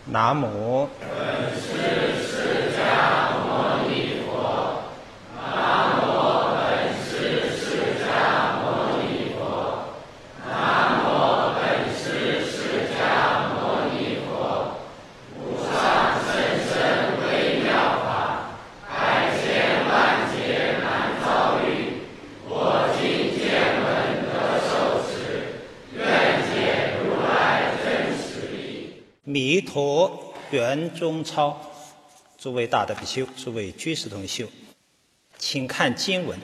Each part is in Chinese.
南无弥陀圆中钞。诸位大德比丘，诸位居士同修，请看经文：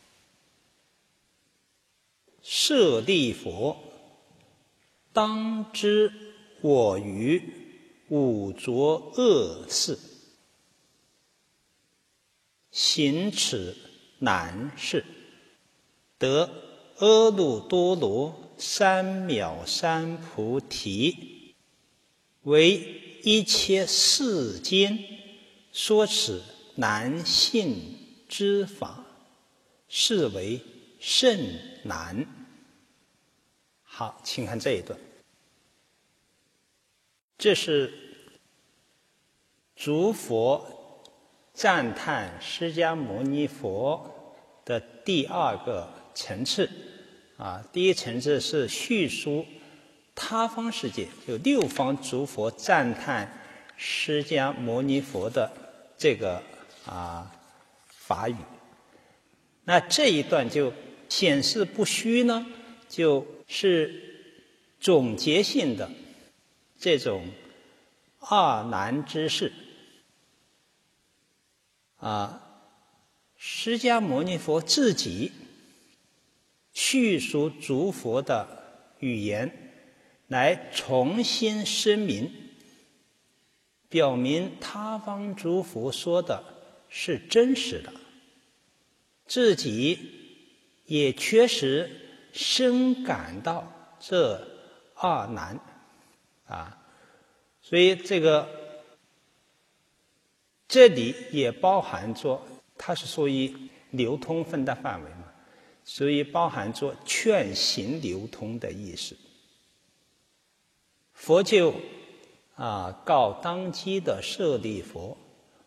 舍利弗，当知我于五浊恶世，行此难事，得阿耨多罗三藐三菩提，为一切世间说此难信之法，是为甚难。好，请看这一段，这是诸佛赞叹释迦牟尼佛的第二个层次。第一层次是叙述他方世界，有六方诸佛赞叹释迦牟尼佛的这个法语。那这一段就显示不虚呢，就是总结性的这种二难之事。释迦牟尼佛自己叙述诸佛的语言，来重新声明，表明他方诸佛说的是真实的，自己也确实深感到这二难所以这里也包含着，它是属于流通分的范围嘛，所以包含着劝行流通的意思。佛就告当机的舍利弗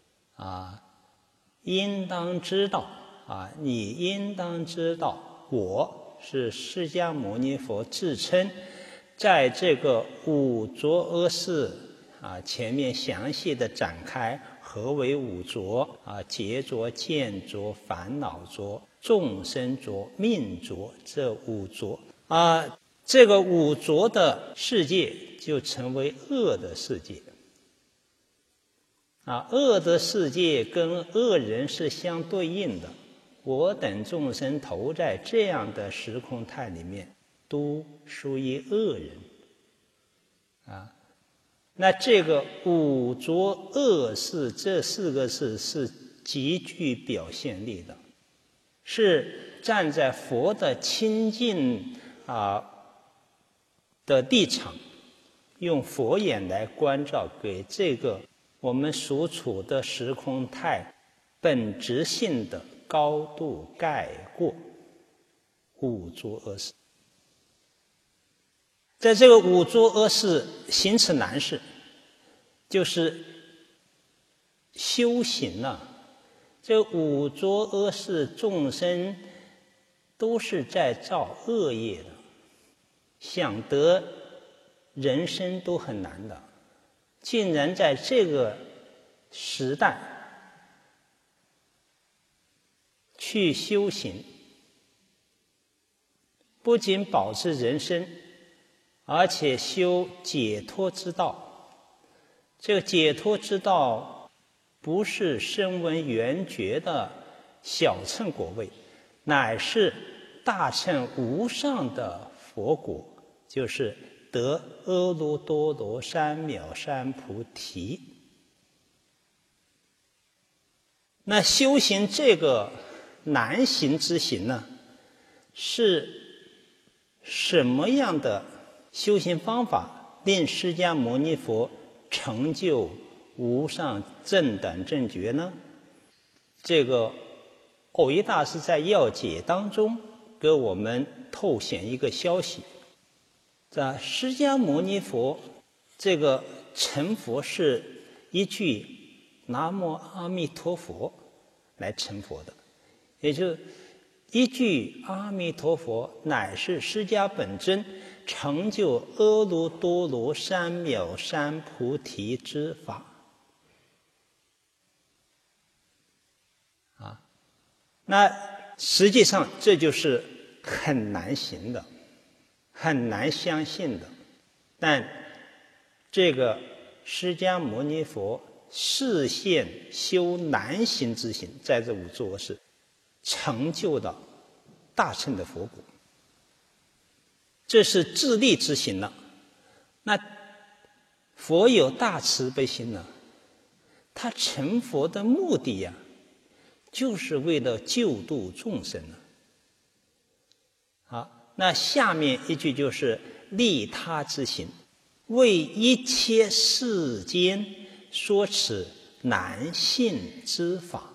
应当知道你应当知道，我是释迦牟尼佛自称，在这个五浊恶世前面详细的展开何为五浊劫浊、见浊、烦恼浊、众生浊、命浊，这五浊这个五浊的世界就成为恶的世界恶的世界跟恶人是相对应的，我等众生投在这样的时空态里面，都属于恶人那这个五浊恶世这四个字是极具表现力的，是站在佛的清净的立场，用佛眼来关照，给这个我们所处的时空态本质性的高度概括五浊恶世。在这个五浊恶世行此难事，就是修行这五浊恶世众生都是在造恶业的，想得人生都很难的，竟然在这个时代去修行，不仅保持人生，而且修解脱之道。这个解脱之道不是声闻缘觉的小乘果位，乃是大乘无上的佛果，就是得阿耨多罗三藐三菩提。那修行这个难行之行呢，是什么样的修行方法令释迦牟尼佛成就无上正等正觉呢？这个蕅益大师在要解当中给我们透显一个消息，在释迦牟尼佛这个成佛是一句南无阿弥陀佛来成佛的，也就是一句阿弥陀佛乃是释迦本尊成就阿耨多罗三藐三菩提之法啊。那实际上这就是很难行的，很难相信的，但这个释迦牟尼佛示现修难行之行，在这五座是成就的大乘的佛果，这是自立之行了。那佛有大慈悲心呢，他成佛的目的呀，就是为了救度众生呢。好，那下面一句就是利他之行，为一切世间说此难信之法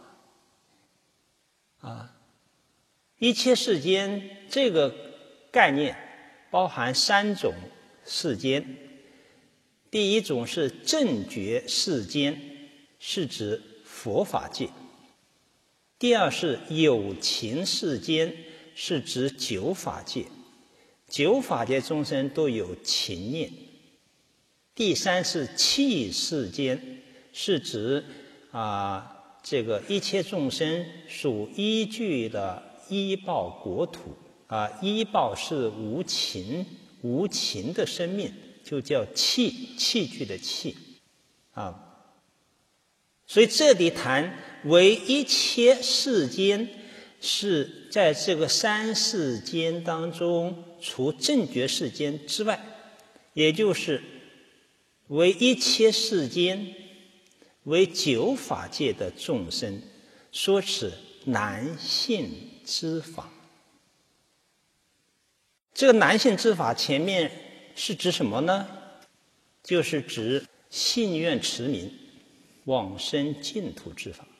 啊。一切世间这个概念包含3种世间。第一种是正觉世间，是指佛法界；第二是有情世间，是指九法界，九法界众生都有情念；第三是器世间，是指这个一切众生属依据的依报国土依报是无情的生命，就叫器具的器所以这里谈为一切世间，是在这个3世间当中，除正觉世间之外，也就是为一切世间，为九法界的众生说此难信之法。这个难信之法前面是指什么呢？就是指信愿持名往生净土之法。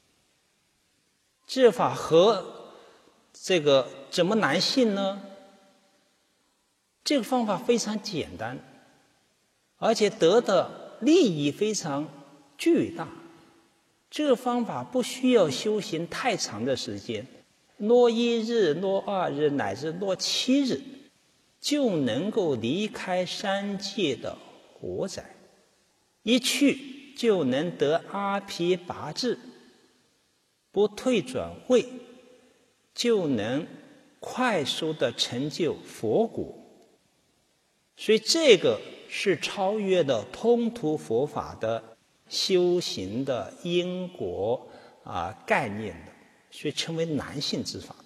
这法和这个怎么难信呢？这个方法非常简单，而且得的利益非常巨大。这个方法不需要修行太长的时间，落1日、落2日乃至落7日，就能够离开3界的火宅，一去就能得阿毗跋致，不退转位，就能快速的成就佛果。所以这个是超越了通途佛法的修行的因果概念的，所以称为难信之法。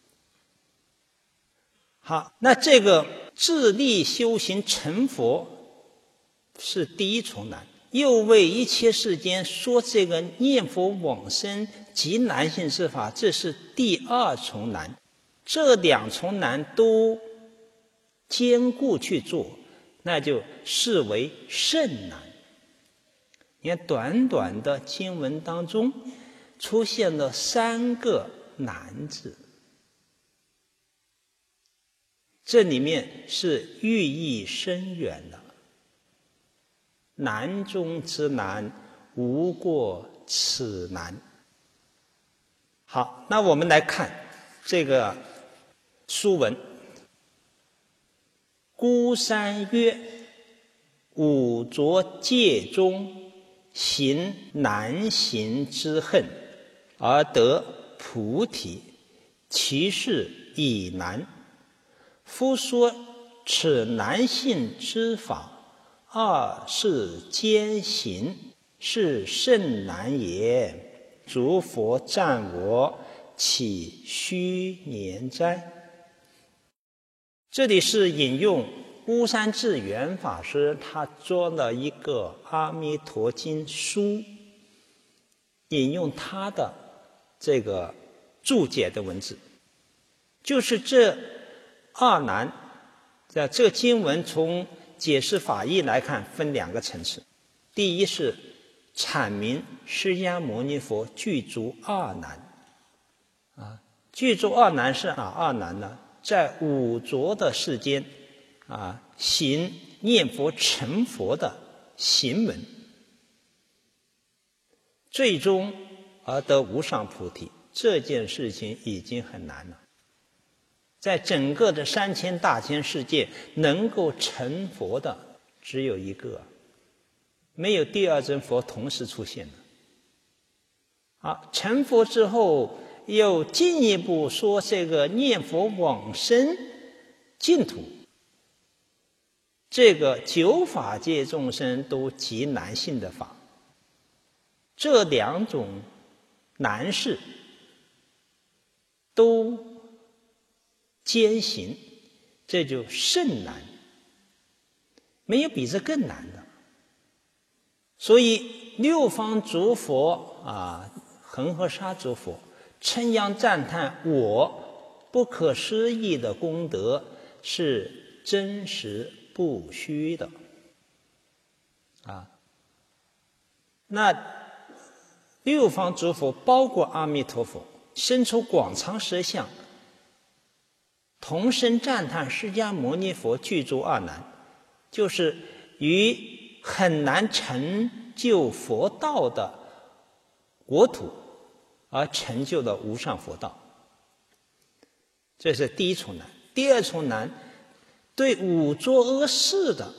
好，那这个自力修行成佛是第一重难，又为一切世间说这个念佛往生即难信之法，这是第2重难。这2重难都兼顾去做，那就视为甚难。你看短短的经文当中出现了3个难字，这里面是寓意深远的，难中之难，无过此难。好，那我们来看这个书文。孤山曰：五浊界中行难行之恨，而得菩提，其事已难。夫说此难信之法，2世间行，是甚难也。诸佛赞我，岂虚言哉？这里是引用乌山智圆法师他做了一个阿弥陀经书，引用他的这个注解的文字，就是这2难。这个经文从解释法义来看分2个层次。第一是阐明释迦牟尼佛具足2难具足2难是哪2难呢？在五浊的世间行念佛成佛的行门，最终而得无上菩提，这件事情已经很难了。在整个的3000大千世界，能够成佛的只有一个，没有第二尊佛同时出现的。成佛之后，又进一步说这个念佛往生净土，这个9法界众生都极难信的法，这2种难事都艰行，这就甚难，没有比这更难的。所以六方诸佛恒河沙诸佛称扬赞叹我不可思议的功德是真实不虚的那六方诸佛包括阿弥陀佛生出广长舌相，同声赞叹释迦牟尼佛具足2难，就是于很难成就佛道的国土而成就了无上佛道。这是第一重难。第二重难，对五浊恶世的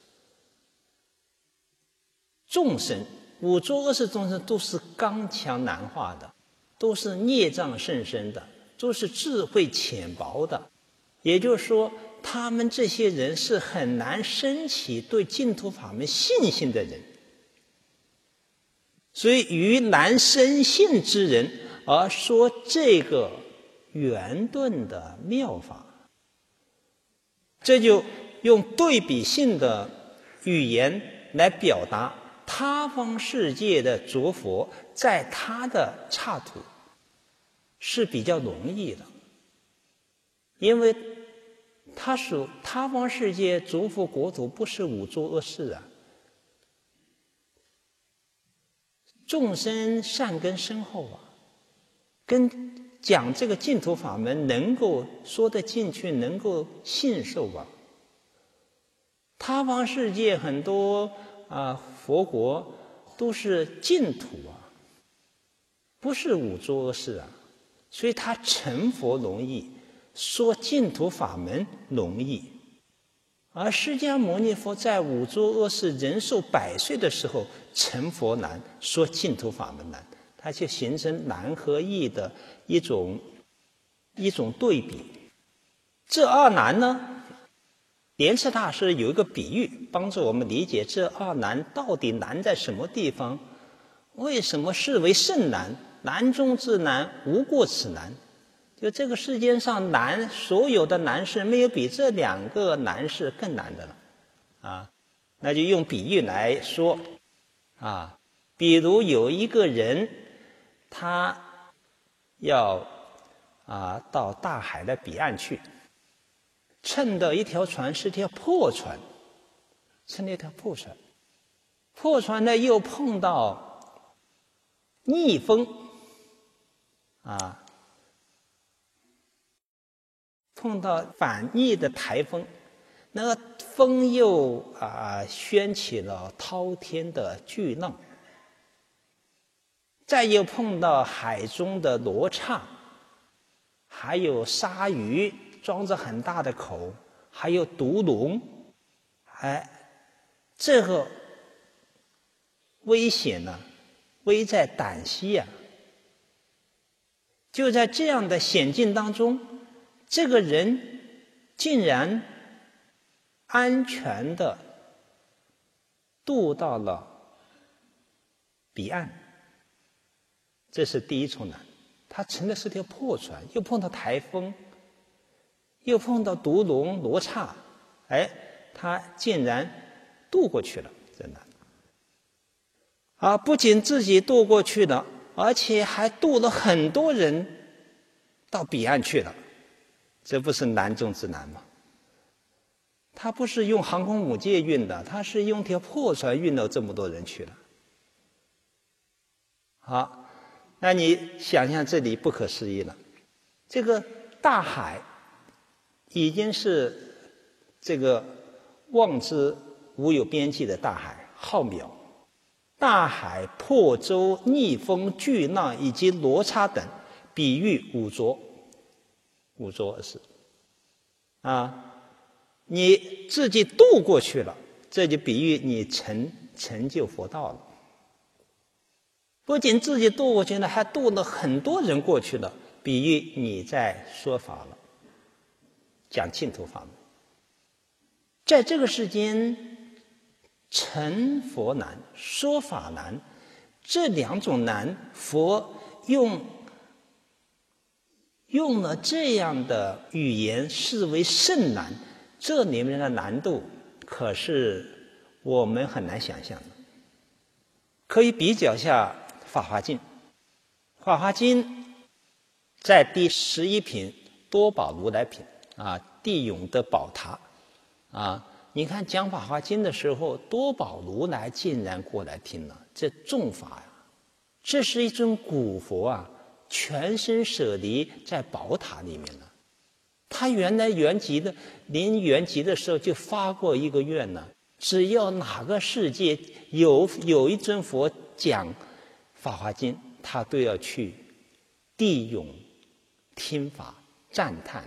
众生，五浊恶世众生都是刚强难化的，都是孽障甚深的，都是智慧浅薄的。也就是说，他们这些人是很难升起对净土法门信心的人。所以于难生信之人而说这个圆顿的妙法，这就用对比性的语言来表达他方世界的诸佛在他的刹土是比较容易的，因为他方世界诸佛国土不是五浊恶世众生善根深厚跟讲这个净土法门能够说得进去，能够信受他方世界很多佛国都是净土不是五浊恶世所以他成佛容易，说净土法门容易。而释迦牟尼佛在五浊恶世人寿100岁的时候成佛难，说净土法门难，它就形成难和易的一种对比。这2难呢，莲池大师有一个比喻帮助我们理解这2难到底难在什么地方，为什么视为甚难，难中之难，无过此难。就这个世间上难，所有的难事没有比这2个难事更难的了那就用比喻来说比如有一个人他要到大海的彼岸去，乘的一条船是条破船，破船呢又碰到逆风碰到反逆的台风，那个风又掀起了滔天的巨浪，再又碰到海中的罗刹，还有鲨鱼装着很大的口，还有毒龙这个危险危在旦夕就在这样的险境当中，这个人竟然安全地渡到了彼岸，这是第一重难。他乘的是条破船，又碰到台风，又碰到毒龙罗刹，他竟然渡过去了，真的不仅自己渡过去了，而且还渡了很多人到彼岸去了，这不是难中之难吗？他不是用航空母舰运的，他是用条破船运了这么多人去了。好，那你想象这里不可思议了，这个大海已经是这个望之无有边际的大海， 浩渺，大海、破舟、逆风、巨浪以及罗刹等，比喻五浊，五浊恶世。你自己渡过去了，这就比喻你成就佛道了。不仅自己渡过去了，还渡了很多人过去了，比喻你在说法了，讲净土法门。在这个世间，成佛难，说法难，这两种难，佛用了这样的语言视为甚难，这里面的难度可是我们很难想象的。可以比较一下《法华经》，《法华经》在第11品多宝如来品地涌的宝塔你看讲《法华经》的时候，多宝如来竟然过来听了，这重法这是一尊古佛全身舍离在宝塔里面了。他原来临圆寂的时候就发过一个愿呢，只要哪个世界有一尊佛讲《法华经》，他都要去地涌听法赞叹。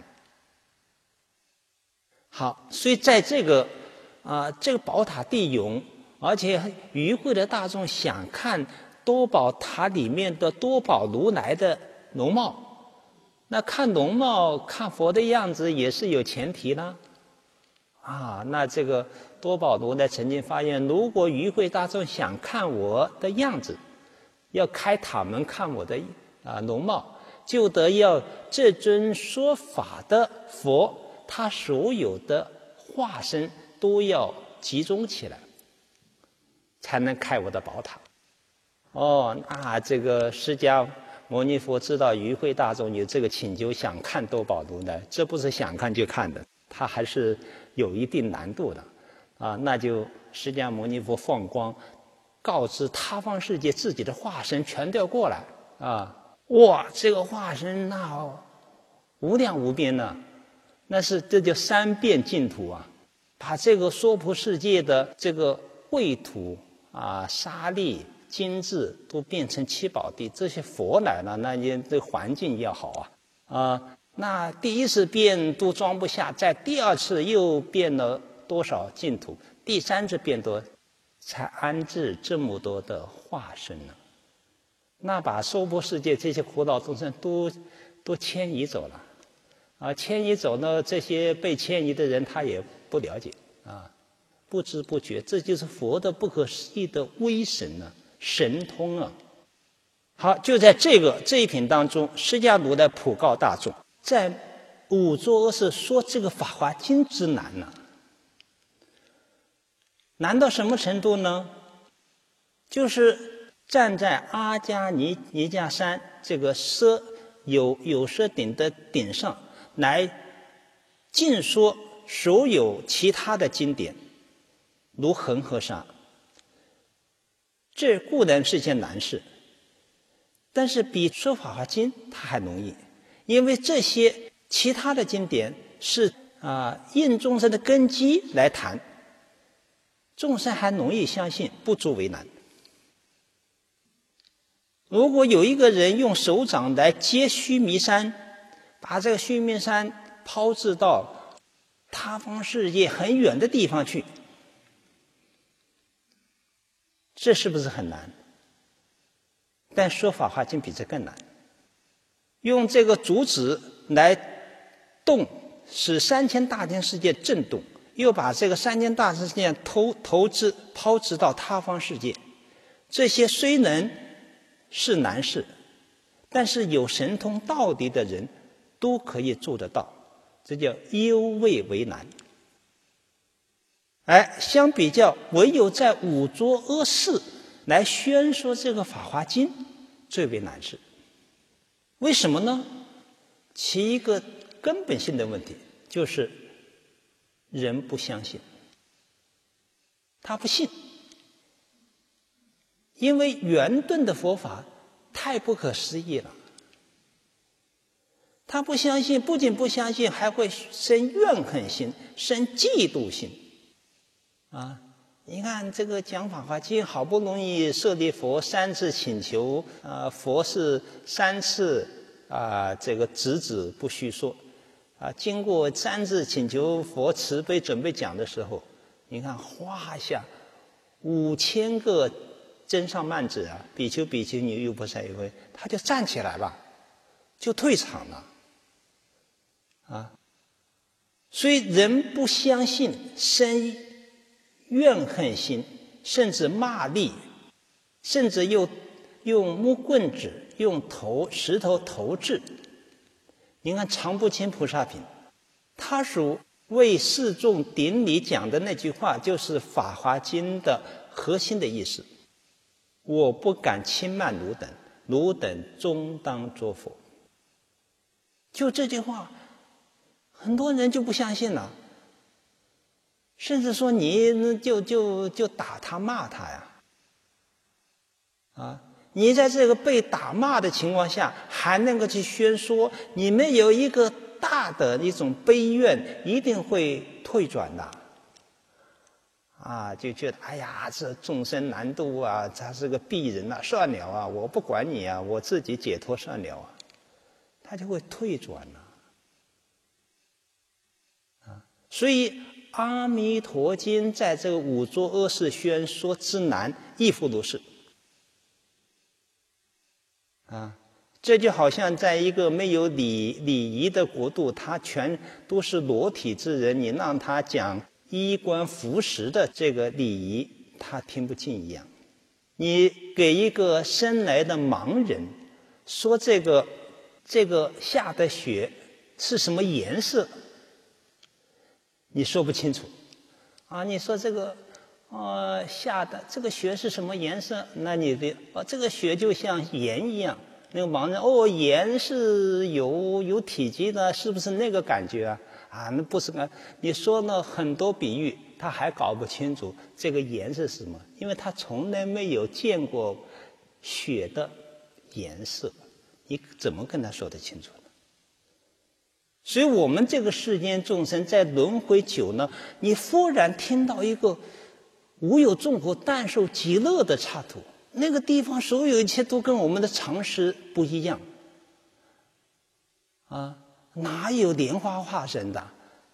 好，所以在这个宝塔地涌，而且与会的大众想看多宝塔里面的多宝如来的容貌，那看容貌看佛的样子也是有前提啦。那这个多宝如来曾经发愿，如果与会大众想看我的样子，要开塔门看我的容貌，就得要这尊说法的佛，他所有的化身都要集中起来，才能开我的宝塔。那这个释迦牟尼佛知道与会大众有这个请求，想看多宝如来，这不是想看就看的，他还是有一定难度的那就释迦牟尼佛放光，告知他方世界自己的化身全都要过来这个化身那无量无边呢，这叫三遍净土把这个娑婆世界的这个秽土沙砾金质都变成七宝地，这些佛来了，那你这环境要好那第一次变都装不下，在第二次又变了多少净土，第三次变多，才安置这么多的化身呢。那把娑婆世界这些苦恼众生都迁移走了迁移走呢，这些被迁移的人他也不了解不知不觉，这就是佛的不可思议的威神神通好，就在这一品当中，释迦如来普告大众，在五浊恶世说这个《法华经》之难难到什么程度呢？就是站在阿迦尼迦山这个有舍顶的顶上来尽说所有其他的经典，如恒河沙。这固然是件难事，但是比说《法华经》它还容易，因为这些其他的经典是应众生的根基来谈，众生还容易相信，不足为难。如果有一个人用手掌来接须弥山，把这个须弥山抛掷到他方世界很远的地方去，这是不是很难？但说《法华经》比这更难，用这个竹子来动，使3000大千世界震动，又把这个3000大千世界抛掷到他方世界，这些虽能是难事，但是有神通道理的人都可以做得到，这叫犹未为难。相比较，唯有在五浊恶世来宣说这个《法华经》最为难事。为什么呢？其一个根本性的问题就是人不相信，他不信，因为圆顿的佛法太不可思议了。他不相信，不仅不相信，还会生怨恨心，生嫉妒心你看这个讲法华经，好不容易舍利佛3次请求，佛是3次这个直指不虚说，经过3次请求，佛慈悲准备讲的时候，你看哗一下，5000个真上曼子比丘比丘尼优婆塞优婆塞，他就站起来了，就退场了，所以人不相信，生怨恨心，甚至骂力，甚至又用木棍子、用石头投掷。你看常不轻菩萨品，他属为示众顶礼讲的那句话，就是《法华经》的核心的意思。我不敢轻慢汝等，汝等终当作佛。就这句话，很多人就不相信了，甚至说你就打他骂他呀，你在这个被打骂的情况下，还能够去宣说，你们有一个大的一种悲怨，一定会退转的。就觉得哎呀，这众生难度他是个鄙人算了我不管你我自己解脱算了他就会退转了。所以阿弥陀经在这个五浊恶世宣说之难，亦复如是。这就好像在一个没有礼仪的国度，他全都是裸体之人，你让他讲衣冠服食的这个礼仪，他听不进一样。你给一个生来的盲人说这个下的雪是什么颜色，你说不清楚你说这个下的这个雪是什么颜色，那你的这个雪就像盐一样。那个盲人盐是有体积的，是不是那个感觉那不是你说了很多比喻，他还搞不清楚这个盐是什么，因为他从来没有见过雪的颜色，你怎么跟他说得清楚呢？所以我们这个世间众生在轮回久了，你忽然听到一个无有众苦但受极乐的刹土，那个地方所有一切都跟我们的常识不一样哪有莲花化身的？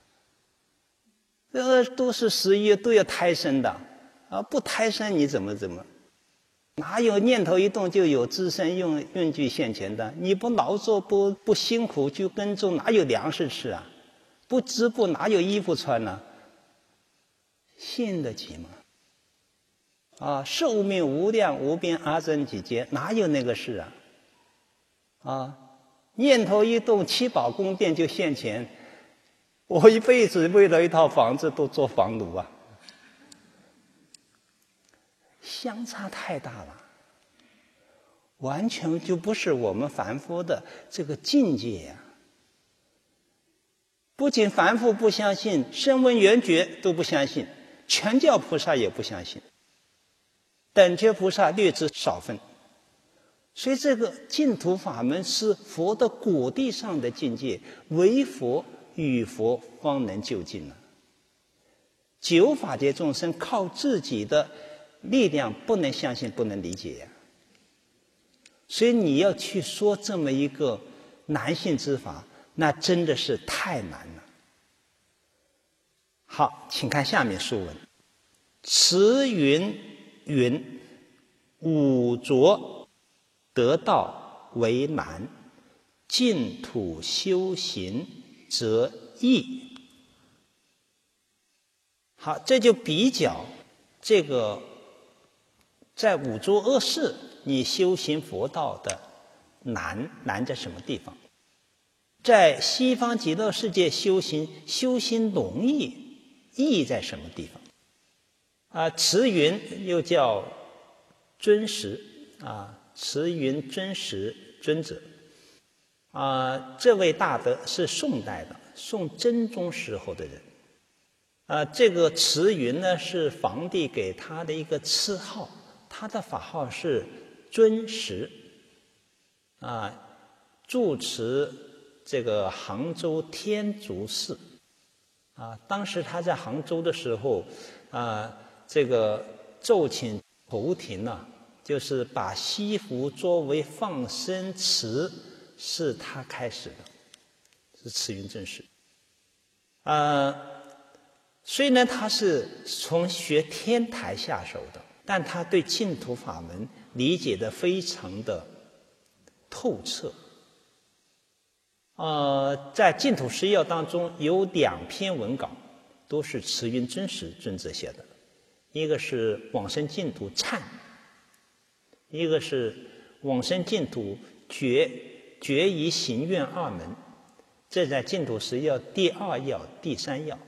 都是11月都要胎生的不胎生你怎么？哪有念头一动就有资身用具现前的？你不劳作不辛苦去耕种，哪有粮食吃不织布哪有衣服穿呢？信得起吗？寿命无量无边阿僧祇劫，哪有那个事念头一动七宝宫殿就现前，我一辈子为了一套房子都做房奴相差太大了，完全就不是我们凡夫的这个境界不仅凡夫不相信，声闻缘觉都不相信，全教菩萨也不相信，等觉菩萨略知少分。所以这个净土法门是佛的果地上的境界，唯佛与佛方能究竟九法界众生靠自己的力量不能相信，不能理解所以你要去说这么一个难信之法，那真的是太难了。好，请看下面书文。慈云云：五浊得道为难，净土修行则易。好，这就比较这个在五浊恶世你修行佛道的难在什么地方？在西方极乐世界修行容易在什么地方？慈云又叫尊实慈云尊实尊者这位大德是宋代的，宋真宗时候的人这个慈云呢是皇帝给他的一个赐号，他的法号是尊实住持这个杭州天竺寺当时他在杭州的时候这个奏请头庭呢，就是把西湖作为放生池，是他开始的，是慈云真实。虽然他是从学天台下手的，但他对净土法门理解的非常的透彻。在净土十要当中有2篇文稿都是慈云真实尊者写的，一个是往生净土忏，一个是往生净土决疑行愿2门，这在净土十要第2要、第3要。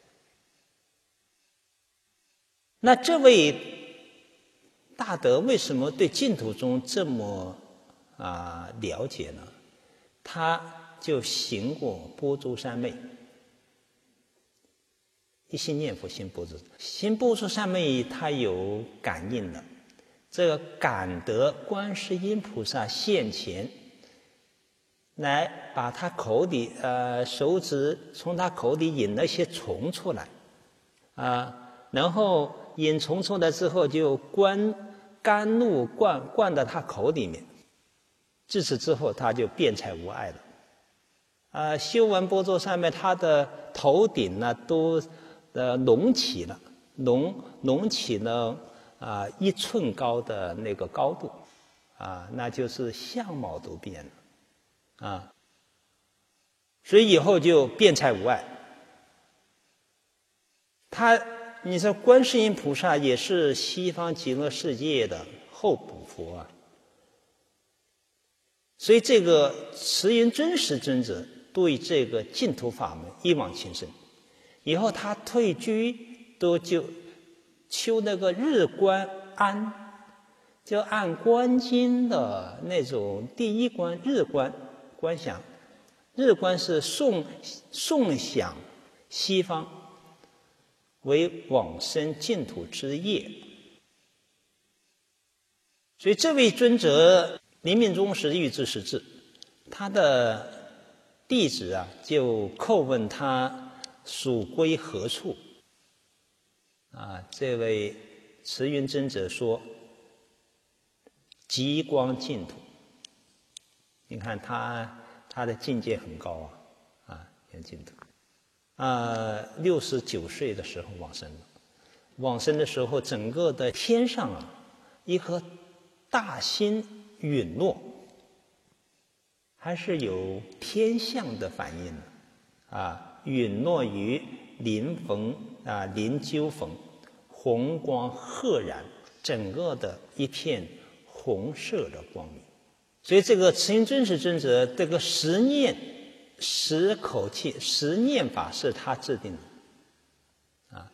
那这位大德为什么对净土宗这么了解呢？他就行过般舟三昧，一心念佛行般舟，行般舟三昧他有感应了，这个感得观世音菩萨现前，来把他口里手指从他口里引了些虫出来然后引虫出来之后就甘露灌到他口里面，自此之后他就辩才无碍了。修完般舟三昧，他的头顶呢都隆起了1寸高的那个高度那就是相貌都变了所以以后就辩才无碍。你说观世音菩萨也是西方极乐世界的候补佛所以这个慈云真实尊者对这个净土法门一往情深，以后他退居就修那个日观安，就按观经的那种第一观日观观想，日观是诵想西方为往生净土之业。所以这位尊者临命终时欲知实质，他的弟子就叩问他属归何处这位慈云真者说极光净土。你看他的境界很高净土69岁的时候往生了。往生的时候整个的天上一颗大星陨落，还是有天象的反应陨落于临鸠峰，红光赫然，整个的一片红色的光明。所以这个慈云真实尊者这个十口气十念法是他制定的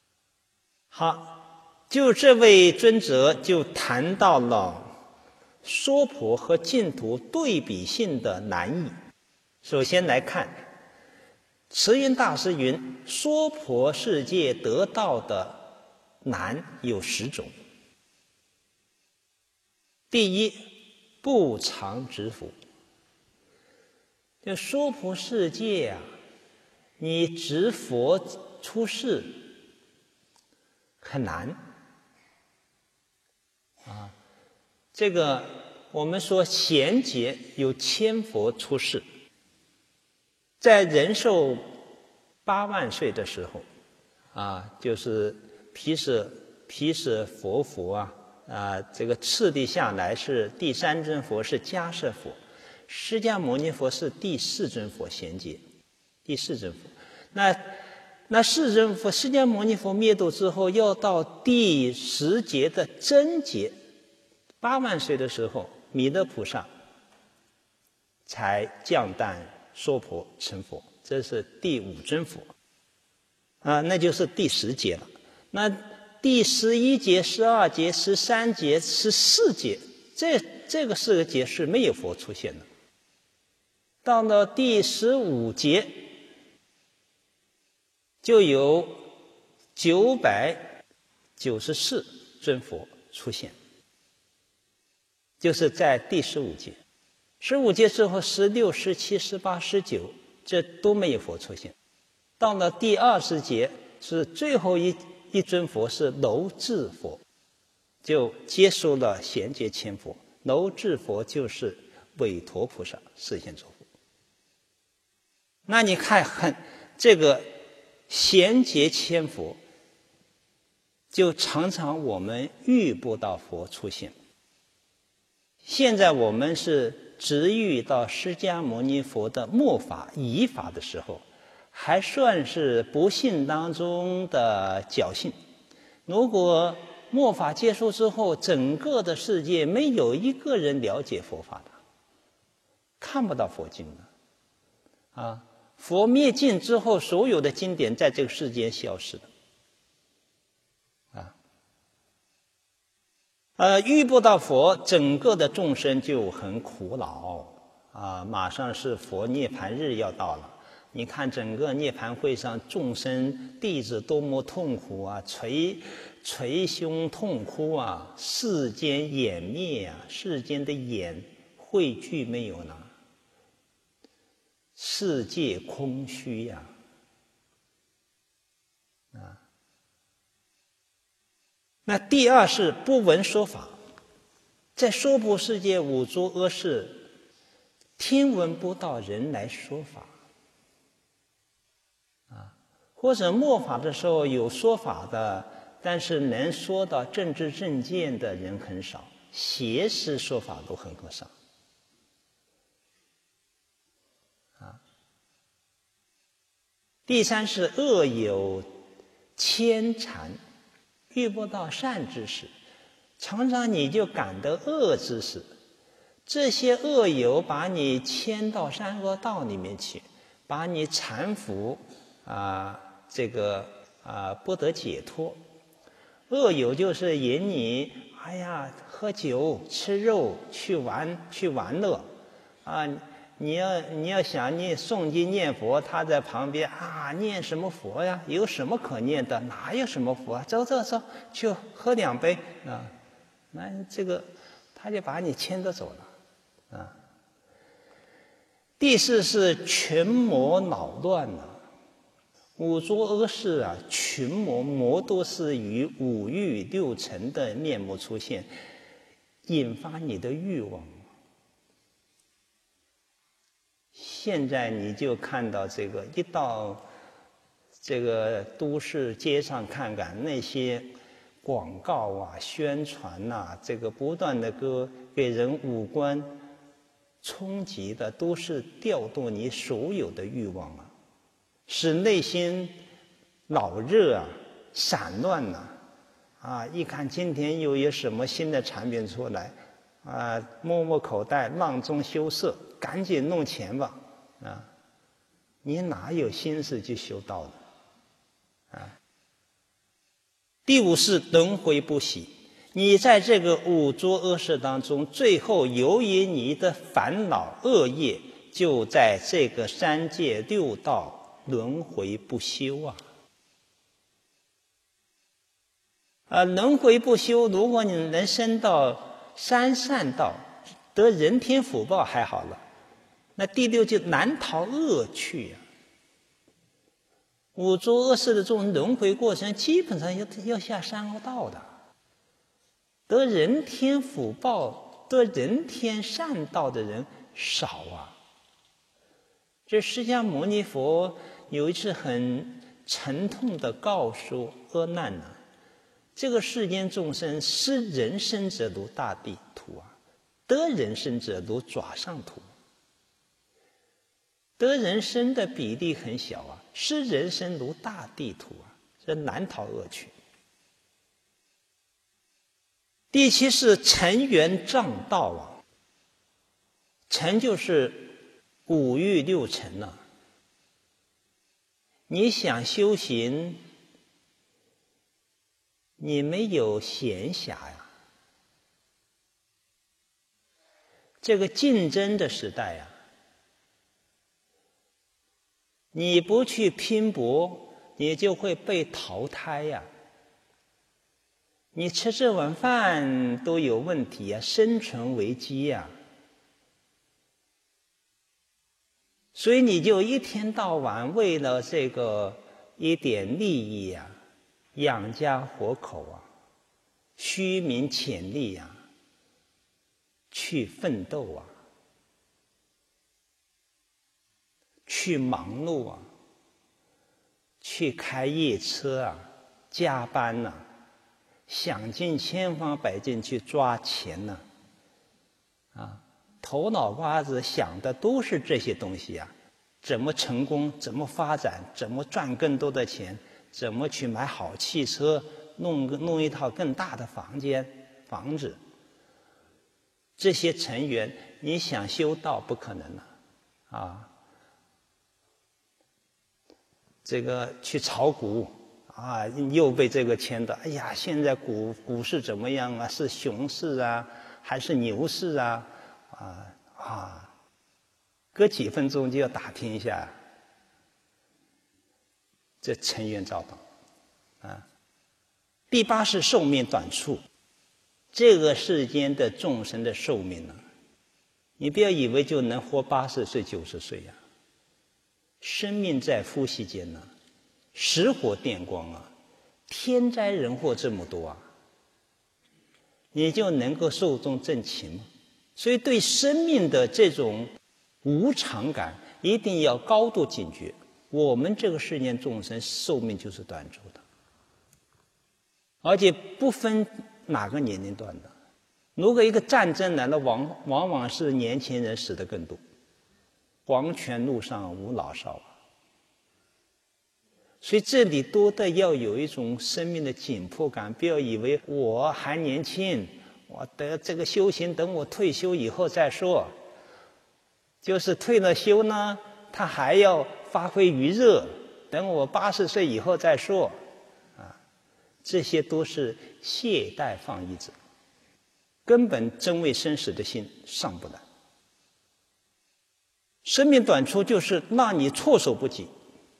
好，就这位尊者就谈到了娑婆和净土对比性的难易。首先来看慈云大师云，娑婆世界得道的难有10种。第一，不常执佛。就娑婆世界你执佛出世很难这个我们说贤劫有千佛出世，在人寿8万岁的时候就是毗舍佛这个次第下来是第3尊佛是迦叶佛，释迦牟尼佛是第4尊佛贤劫，第4尊佛。那4尊佛释迦牟尼佛灭度之后，要到第10劫的真劫8万岁的时候，弥勒菩萨才降诞娑婆成佛，这是第5尊佛那就是第10劫了。那第11劫、12劫、13劫、14劫，这个4个劫是没有佛出现的。到了第15劫，就有994尊佛出现，就是在第15劫。15劫之后16、17、18、19，这都没有佛出现。到了第20劫是最后一一尊佛是楼智佛，就接受了贤劫千佛。楼智佛就是韦陀菩萨示现作佛。那你看这个贤劫千佛，就常常我们遇不到佛出现。现在我们是只遇到释迦牟尼佛的末法仪法的时候，还算是不幸当中的侥幸。如果末法结束之后，整个的世界没有一个人了解佛法的，看不到佛经的佛灭尽之后，所有的经典在这个世间消失的遇不到佛，整个的众生就很苦恼马上是佛涅槃日要到了。你看整个涅槃会上，众生弟子多么痛苦捶胸痛哭世间湮灭世间的眼汇聚没有呢，世界空虚那第二是不闻说法，在娑婆世界五浊恶世，听闻不到人来说法或者末法的时候有说法的，但是能说到正知正见的人很少，邪师说法都很少第三是恶有牵缠，遇不到善知识，常常你就感得恶知识，这些恶友把你牵到善恶道里面去，把你缠缚不得解脱。恶友就是引你喝酒吃肉去玩乐你要想念诵经念佛，他在旁边念什么佛呀？有什么可念的？哪有什么佛走去喝2杯那这个他就把你牵着走了第四是群魔恼乱五浊恶世群魔都是以五欲六尘的面目出现，引发你的欲望。现在你就看到一到都市街上看看那些广告宣传不断的给人五官冲击的，都是调动你所有的欲望使内心恼热散乱一看今天又有什么新的产品出来摸口袋浪中羞涩，赶紧弄钱吧你哪有心思去修道的第五是轮回不息，你在这个五浊恶世当中，最后由于你的烦恼恶业，就在这个三界六道轮回不休轮回不休，如果你能升到三善道，得人天福报还好了，那第六就难逃恶趣五浊恶世的这种轮回过程，基本上要下三恶道的。得人天福报、得人天善道的人少这释迦牟尼佛有一次很沉痛的告诉阿难这个世间众生失人身者如大地土得人身者如爪上土。得人身的比例很小失人身如大地土这难逃恶趣。第七是尘缘障道尘就是五欲六尘你想修行，你没有闲暇这个竞争的时代你不去拼搏，你就会被淘汰你吃这碗饭都有问题生存危机所以你就一天到晚为了这个一点利益养家活口啊，虚名潜力啊，去奋斗啊，去忙碌啊，去开夜车啊，加班呐，想尽千方百计去抓钱呐，头脑瓜子想的都是这些东西啊，怎么成功，怎么发展，怎么赚更多的钱，怎么去买好汽车，弄一套更大的房子。这些成员，你想修道不可能了，这个去炒股啊，又被这个牵的。哎呀，现在股市怎么样啊？是熊市啊，还是牛市啊？隔几分钟就要打听一下，这成员遭到第八是寿命短促。这个世间的众生的寿命呢，你不要以为就能活80岁、90岁呀。生命在呼吸间呢，时火电光啊，天灾人祸这么多啊，你就能够寿终正寝吗？所以对生命的这种无常感一定要高度警觉。我们这个世间众生寿命就是短促的，而且不分哪个年龄段的。如果一个战争来了，往往是年轻人死得更多。黄泉路上无老少啊，所以这里多的要有一种生命的紧迫感，不要以为我还年轻，我的这个修行等我退休以后再说。就是退了休呢，他还要发挥余热，等我80岁以后再说这些都是懈怠放逸者，根本真为生死的心上不来。生命短促就是让你措手不及，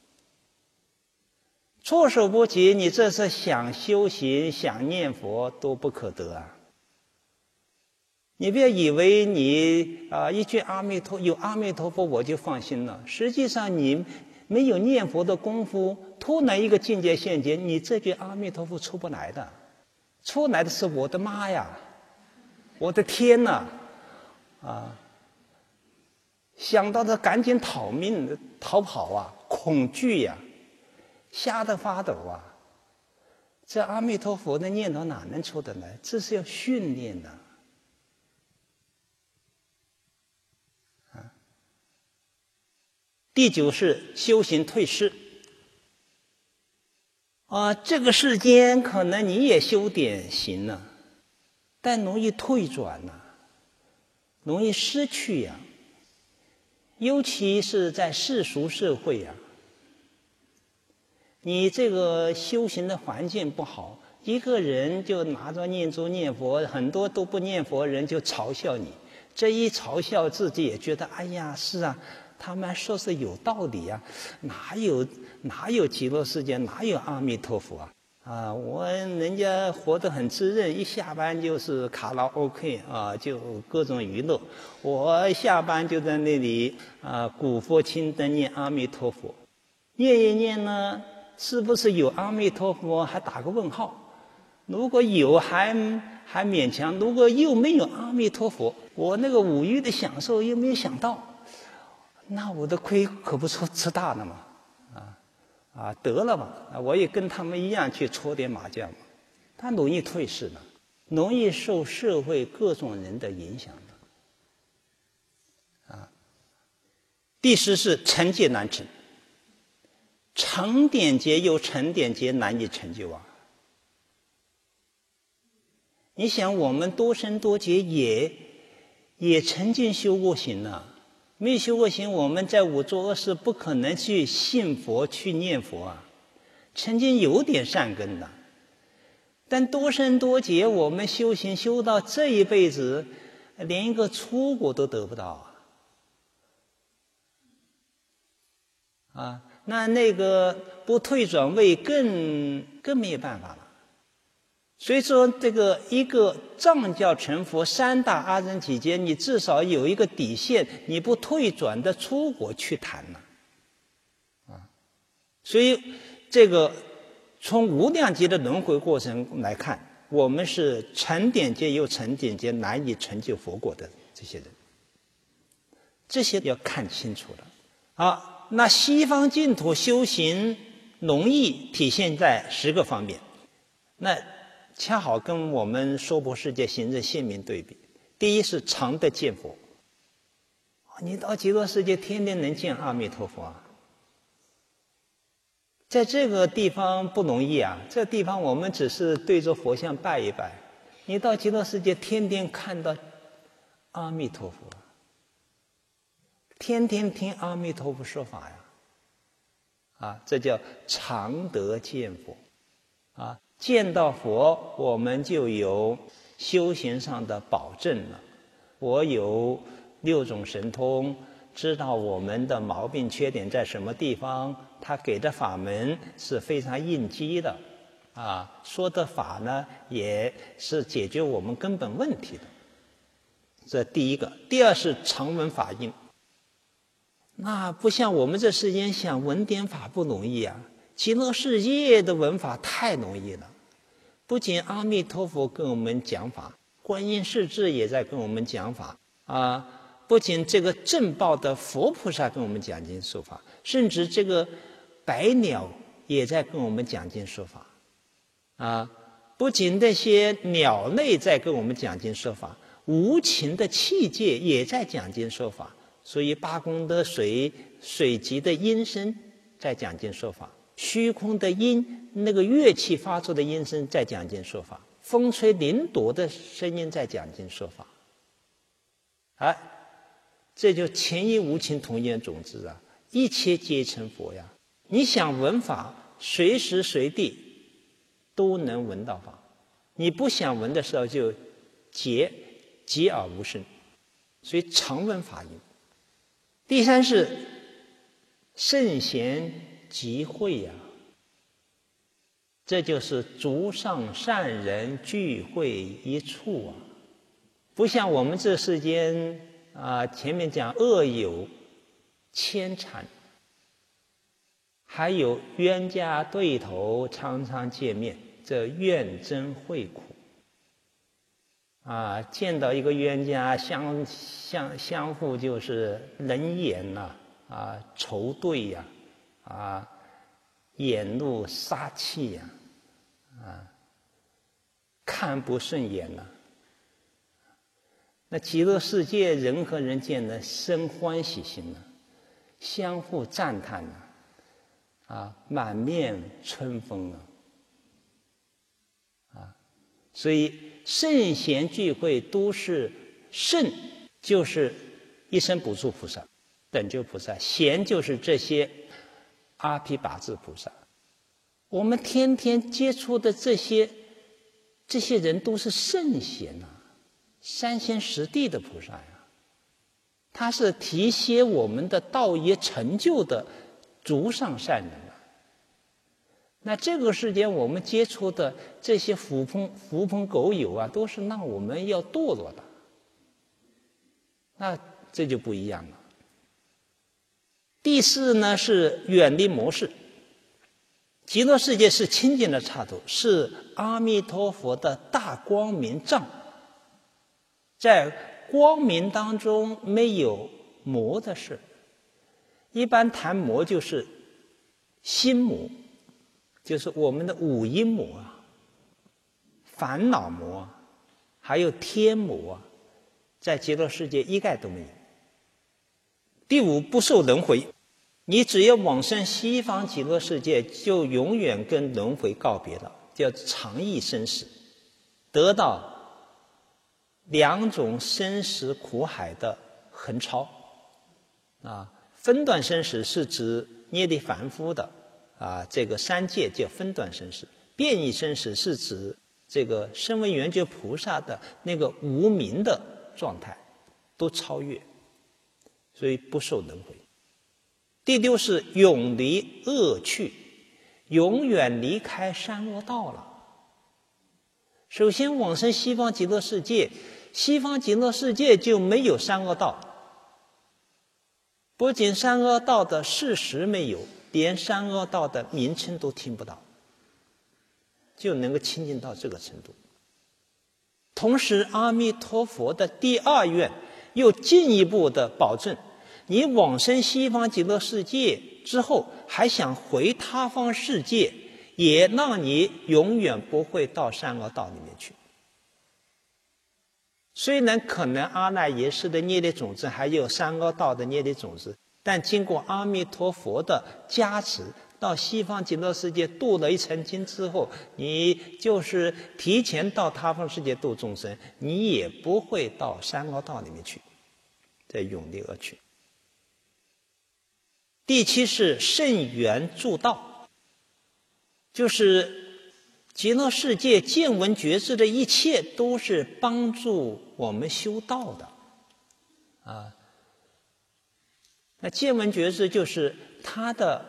措手不及，你这是想修行想念佛都不可得啊。你不要以为你一句阿弥陀，有阿弥陀佛我就放心了，实际上你没有念佛的功夫，突然一个境界现前，你这句阿弥陀佛出不来的，出来的是我的妈呀，我的天哪，想到的赶紧逃命逃跑啊，恐惧呀，吓得发抖啊。这阿弥陀佛的念头哪能出得来？这是要训练的。第9是修行退失。这个世间可能你也修点行了，但容易退转容易失去呀。尤其是在世俗社会呀，你这个修行的环境不好，一个人就拿着念珠念佛，很多都不念佛人就嘲笑你，这一嘲笑自己也觉得哎呀，是啊，他们说是有道理啊，哪有极乐世界，哪有阿弥陀佛人家活得很自认，一下班就是卡拉 OK 就各种娱乐，我下班就在那里古佛青灯念阿弥陀佛，念一念呢，是不是有阿弥陀佛还打个问号，如果有还勉强，如果又没有阿弥陀佛，我那个五欲的享受又没有想到，那我的亏可不吃大了嘛。得了吧，我也跟他们一样去搓点麻将嘛。他容易退失的，容易受社会各种人的影响的。第10是成戒难成，成点劫有成点劫难以成就啊。你想我们多生多劫也曾经修过行了。没修过行，我们在五浊恶世不可能去信佛去念佛啊。曾经有点善根的，但多生多劫我们修行修到这一辈子，连一个出国都得不到那个不退转位更没有办法了。所以说这个一个藏教成佛3大阿僧祇劫，你至少有一个底线，你不退转的出国去谈了所以这个从无量劫的轮回过程来看，我们是成点劫又成点劫难以成就佛果的这些人，这些要看清楚了。好，那西方净土修行容易体现在10个方面，那恰好跟我们娑婆世界行人现名对比。第一是常得见佛，你到极乐世界天天能见阿弥陀佛啊，在这个地方不容易啊，这地方我们只是对着佛像拜一拜，你到极乐世界天天看到阿弥陀佛，天天听阿弥陀佛说法呀，这叫常得见佛啊。见到佛，我们就有修行上的保证了。我有6种神通，知道我们的毛病缺点在什么地方，他给的法门是非常应机的说的法呢也是解决我们根本问题的，这第一个。第二是常闻法音，那不像我们这世间想闻点法不容易啊，极乐世界的闻法太容易了。不仅阿弥陀佛跟我们讲法，观音世智也在跟我们讲法不仅这个正报的佛菩萨跟我们讲经说法，甚至这个百鸟也在跟我们讲经说法不仅这些鸟类在跟我们讲经说法，无情的器界也在讲经说法。所以八功德水集的音声在讲经说法，虚空的音，那个乐器发出的音声在讲经说法，风吹林朵的声音在讲经说法这就前因无情同源种子一切皆成佛呀。你想闻法，随时随地都能闻到法，你不想闻的时候就截而无声，所以常闻法音。第三是圣贤集会这就是诸上善人聚会一处不像我们这世间前面讲恶友牵缠，还有冤家对头常常见面，这怨憎会苦见到一个冤家相互就是冷眼仇对眼露杀气看不顺眼那极乐世界人和人见了生欢喜心相互赞叹满面春风所以圣贤聚会都是圣，就是一生补处菩萨、等觉菩萨；贤就是这些阿毗跋致菩萨。我们天天接触的这些人都是圣贤三仙十地的菩萨他是提携我们的道业成就的诸上善人那这个世间我们接触的这些狐朋狗友都是让我们要堕落的，那这就不一样了。第四呢是远离魔事。极乐世界是清净的刹土，是阿弥陀佛的大光明藏，在光明当中没有魔的事。一般谈魔就是心魔，就是我们的五阴魔烦恼魔还有天魔在极乐世界一概都没有。第五，不受轮回。你只要往生西方极乐世界，就永远跟轮回告别了，叫常异生死，得到2种生死苦海的横超分段生死是指涅璃凡夫的这个三界叫分段生死，变异生死是指这个声闻缘觉菩萨的那个无明的状态都超越，所以不受轮回。第六是永离恶趣，永远离开三恶道了。首先往生西方极乐世界，西方极乐世界就没有三恶道，不仅三恶道的事实没有，连三恶道的名称都听不到就能够亲近到这个程度。同时，阿弥陀佛的第二愿又进一步的保证，你往生西方极乐世界之后，还想回他方世界，也让你永远不会到三恶道里面去。虽然可能阿赖耶识的业力种子还有三恶道的业力种子，但经过阿弥陀佛的加持，到西方极乐世界度了一层经之后，你就是提前到他方世界度众生，你也不会到三恶道里面去，再永离而去。第七是圣缘助道，就是极乐世界见闻觉知的一切都是帮助我们修道的那见闻觉知就是他的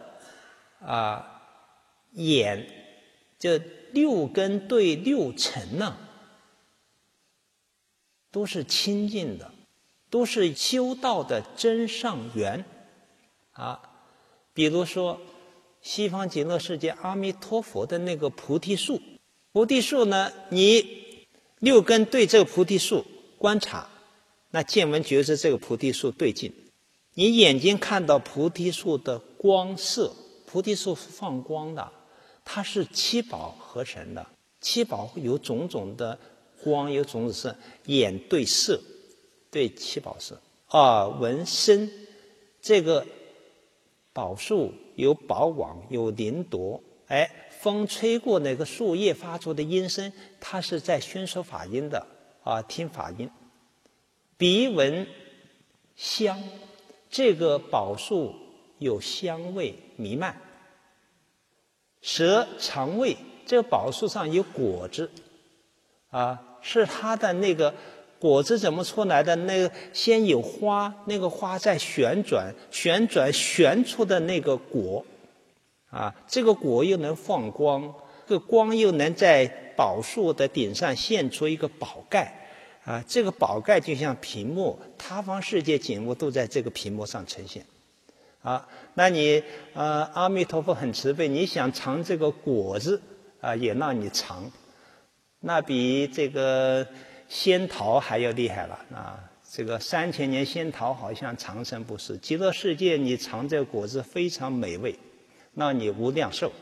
眼，这六根对六尘呢，都是清净的，都是修道的真上缘比如说西方极乐世界阿弥陀佛的那个菩提树，菩提树呢，你六根对这个菩提树观察，那见闻觉知这个菩提树对境，你眼睛看到菩提树的光色，菩提树是放光的，它是七宝合成的，七宝有种种的光，有种种色，眼对色，对七宝色，耳闻声，这个宝树有宝网，有灵铎，风吹过那个树叶发出的音声，它是在宣说法音的听法音。鼻闻香，这个宝树有香味弥漫。舌尝味，这个宝树上有果子是它的那个果子怎么出来的？那个先有花，那个花在旋转旋出的那个果这个果又能放光，这个光又能在宝树的顶上现出一个宝盖这个宝盖就像屏幕，他方世界景物都在这个屏幕上呈现那你阿弥陀佛很慈悲，你想尝这个果子也让你尝，那比这个仙桃还要厉害了这个3000年仙桃好像长生不死，极乐世界你尝这个果子非常美味，让你无量寿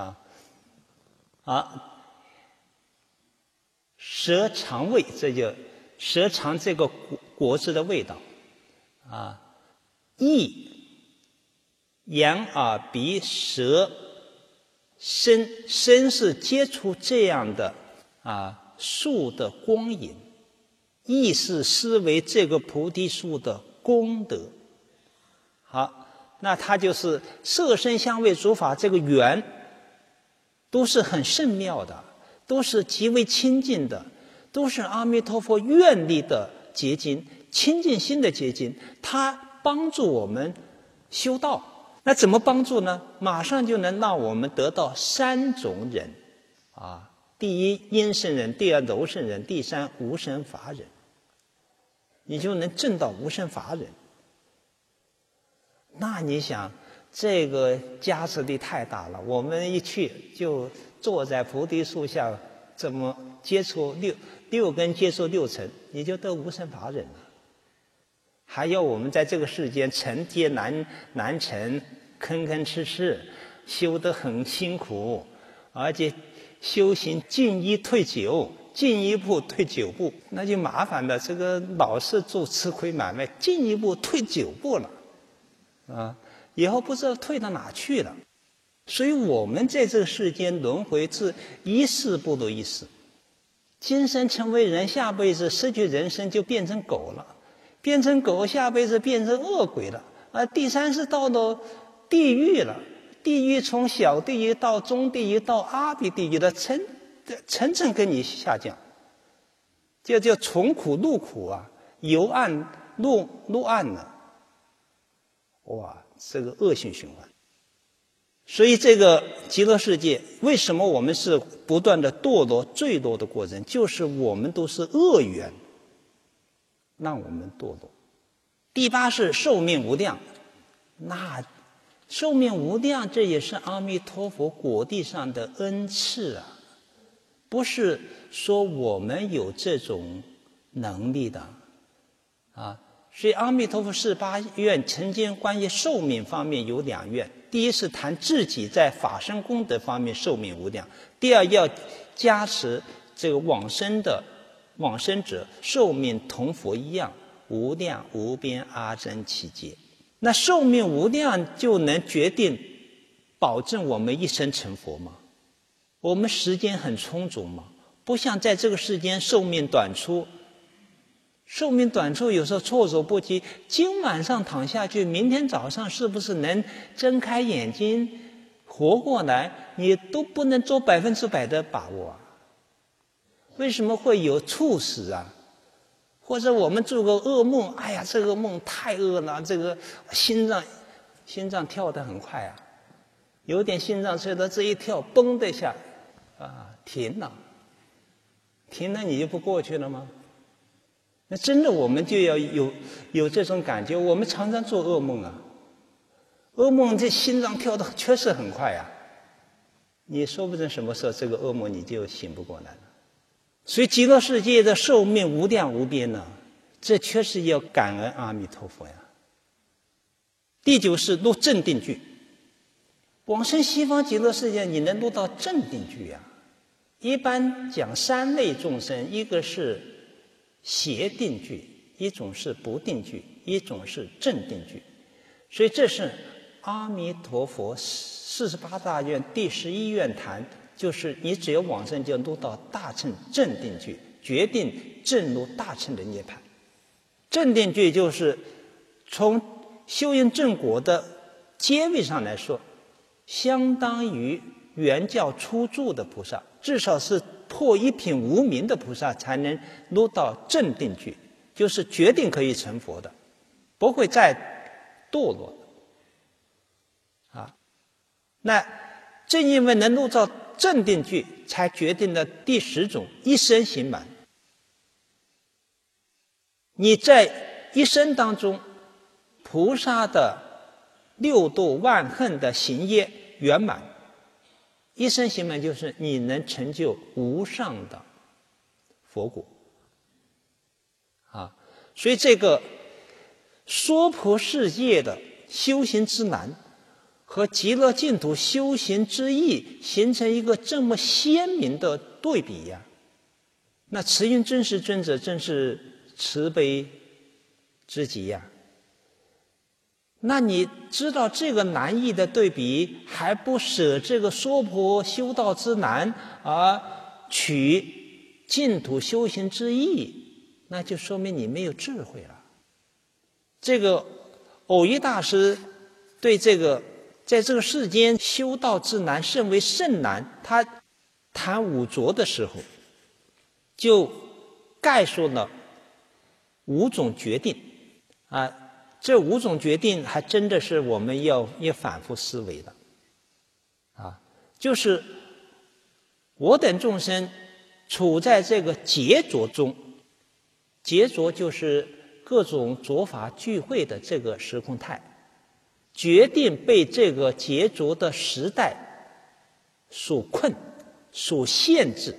舌尝味，这就舌尝这个果子的味道意眼耳鼻舌身是接触这样的树的光影，意是思维这个菩提树的功德。好，那它就是色声香味触法这个缘都是很甚妙的，都是极为清净的，都是阿弥陀佛愿力的结晶，清净心的结晶，它帮助我们修道。那怎么帮助呢？马上就能让我们得到3种人第一阴身人，第二柔身人，第三无生法忍，你就能证到无生法忍。那你想这个加持力太大了，我们一去就坐在菩提树下，怎么接触六根接触6尘，你就得无生法忍了。还要我们在这个世间承接难成，吭吭哧哧，修得很辛苦，而且修行进1退9，进1步退9步，那就麻烦了。这个老是做吃亏买卖，进1步退9步了以后不知道退到哪去了。所以我们在这个世间轮回是一世不如一世，今生成为人，下辈子失去人生就变成狗了，变成狗下辈子变成恶鬼了第三世到了地狱了，地狱从小地狱到中地狱到阿鼻地狱的层层给你下降，这叫从苦入苦由暗入暗了，哇，这个恶性循环。所以这个极乐世界为什么我们是不断的堕落坠落的过程，就是我们都是恶缘让我们堕落。第8是寿命无量，那寿命无量这也是阿弥陀佛果地上的恩赐不是说我们有这种能力的啊。所以阿弥陀佛18愿曾经关于寿命方面有2愿，第一是谈自己在法身功德方面寿命无量，第二要加持这个往生者寿命同佛一样无量无边阿僧祇劫。那寿命无量就能决定保证我们一生成佛吗？我们时间很充足吗？不像在这个世间寿命短促有时候措手不及，今晚上躺下去，明天早上是不是能睁开眼睛活过来，你都不能做100%的把握啊。为什么会有猝死啊？或者我们做个噩梦，哎呀，这个梦太恶了，这个心脏跳得很快啊，有点心脏衰竭，这一跳嘣的一下啊，停了你就不过去了吗？那真的我们就要有这种感觉。我们常常做噩梦啊，噩梦这心脏跳得确实很快啊，你说不定什么时候这个噩梦你就醒不过来了。所以极乐世界的寿命无量无边呢，这确实要感恩阿弥陀佛呀。第9是入正定句，往生西方极乐世界你能入到正定句呀。一般讲3类众生，一个是邪定句，一种是不定句，一种是正定句。所以这是阿弥陀佛48大愿第11愿谈，就是你只要往生就入到大乘正定句，决定正入大乘的涅槃。正定句就是从修因正果的阶位上来说，相当于原教初住的菩萨，至少是破一品无明的菩萨才能入到正定句，就是决定可以成佛的，不会再堕落的啊。那正因为能入到正定句，才决定了第10种一生行满。你在一生当中，菩萨的6度万恨的行业圆满，一生行满就是你能成就无上的佛果啊。所以这个娑婆世界的修行之难和极乐净土修行之易形成一个这么鲜明的对比呀。那慈云真实尊者真是慈悲之极呀。那你知道这个难易的对比，还不舍这个娑婆修道之难而取净土修行之易，那就说明你没有智慧了。这个藕益大师对这个在这个世间修道之难甚为甚难，他谈五浊的时候就概述了5种决定啊。这5种决定还真的是我们要反复思维的啊。就是我等众生处在这个劫浊中，劫浊就是各种浊法聚会的这个时空态，决定被这个劫浊的时代所困所限制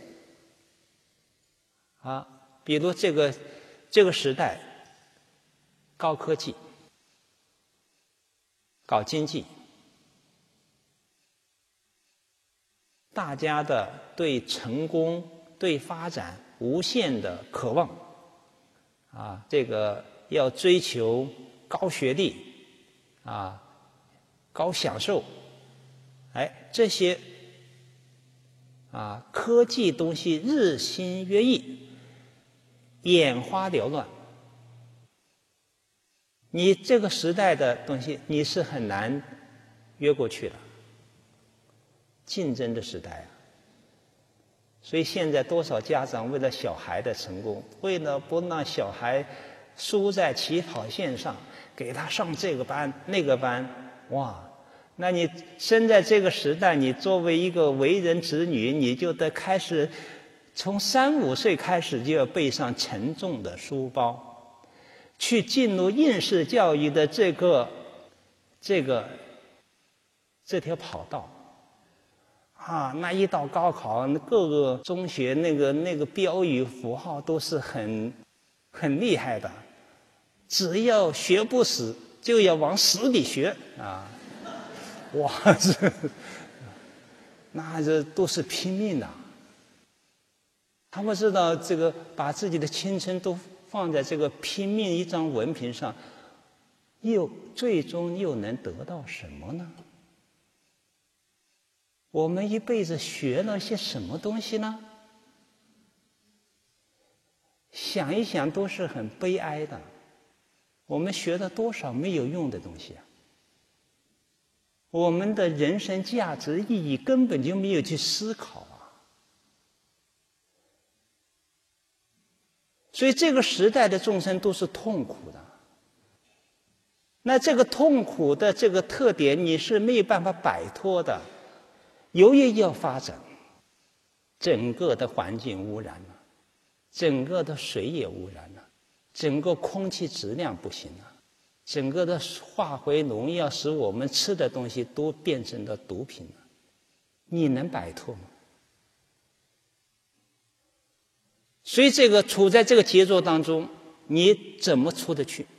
啊。比如这个时代高科技，搞经济，大家的对成功对发展无限的渴望啊，这个要追求高学历啊，高享受，哎，这些啊科技东西日新月异，眼花缭乱，你这个时代的东西你是很难越过去的，竞争的时代啊。所以现在多少家长为了小孩的成功，为了不让小孩输在起跑线上，给他上这个班那个班，哇，那你生在这个时代，你作为一个为人子女，你就得开始从3、5岁开始就要背上沉重的书包，去进入应试教育的这条跑道。 啊，那一到高考，各个中学那个标语符号都是很厉害的，只要学不死，就要往死里学啊！哇，这都是拼命的。他们知道这个把自己的青春都放在这个拼命一张文凭上，最终又能得到什么呢？我们一辈子学了些什么东西呢？想一想都是很悲哀的。我们学了多少没有用的东西啊？我们的人生价值意义根本就没有去思考啊！所以这个时代的众生都是痛苦的。那这个痛苦的这个特点，你是没有办法摆脱的。由于要发展，整个的环境污染了，整个的水也污染了，整个空气质量不行了，整个的化肥农药使我们吃的东西都变成了毒品了，你能摆脱吗？所以这个处在这个节奏当中，你怎么出得去？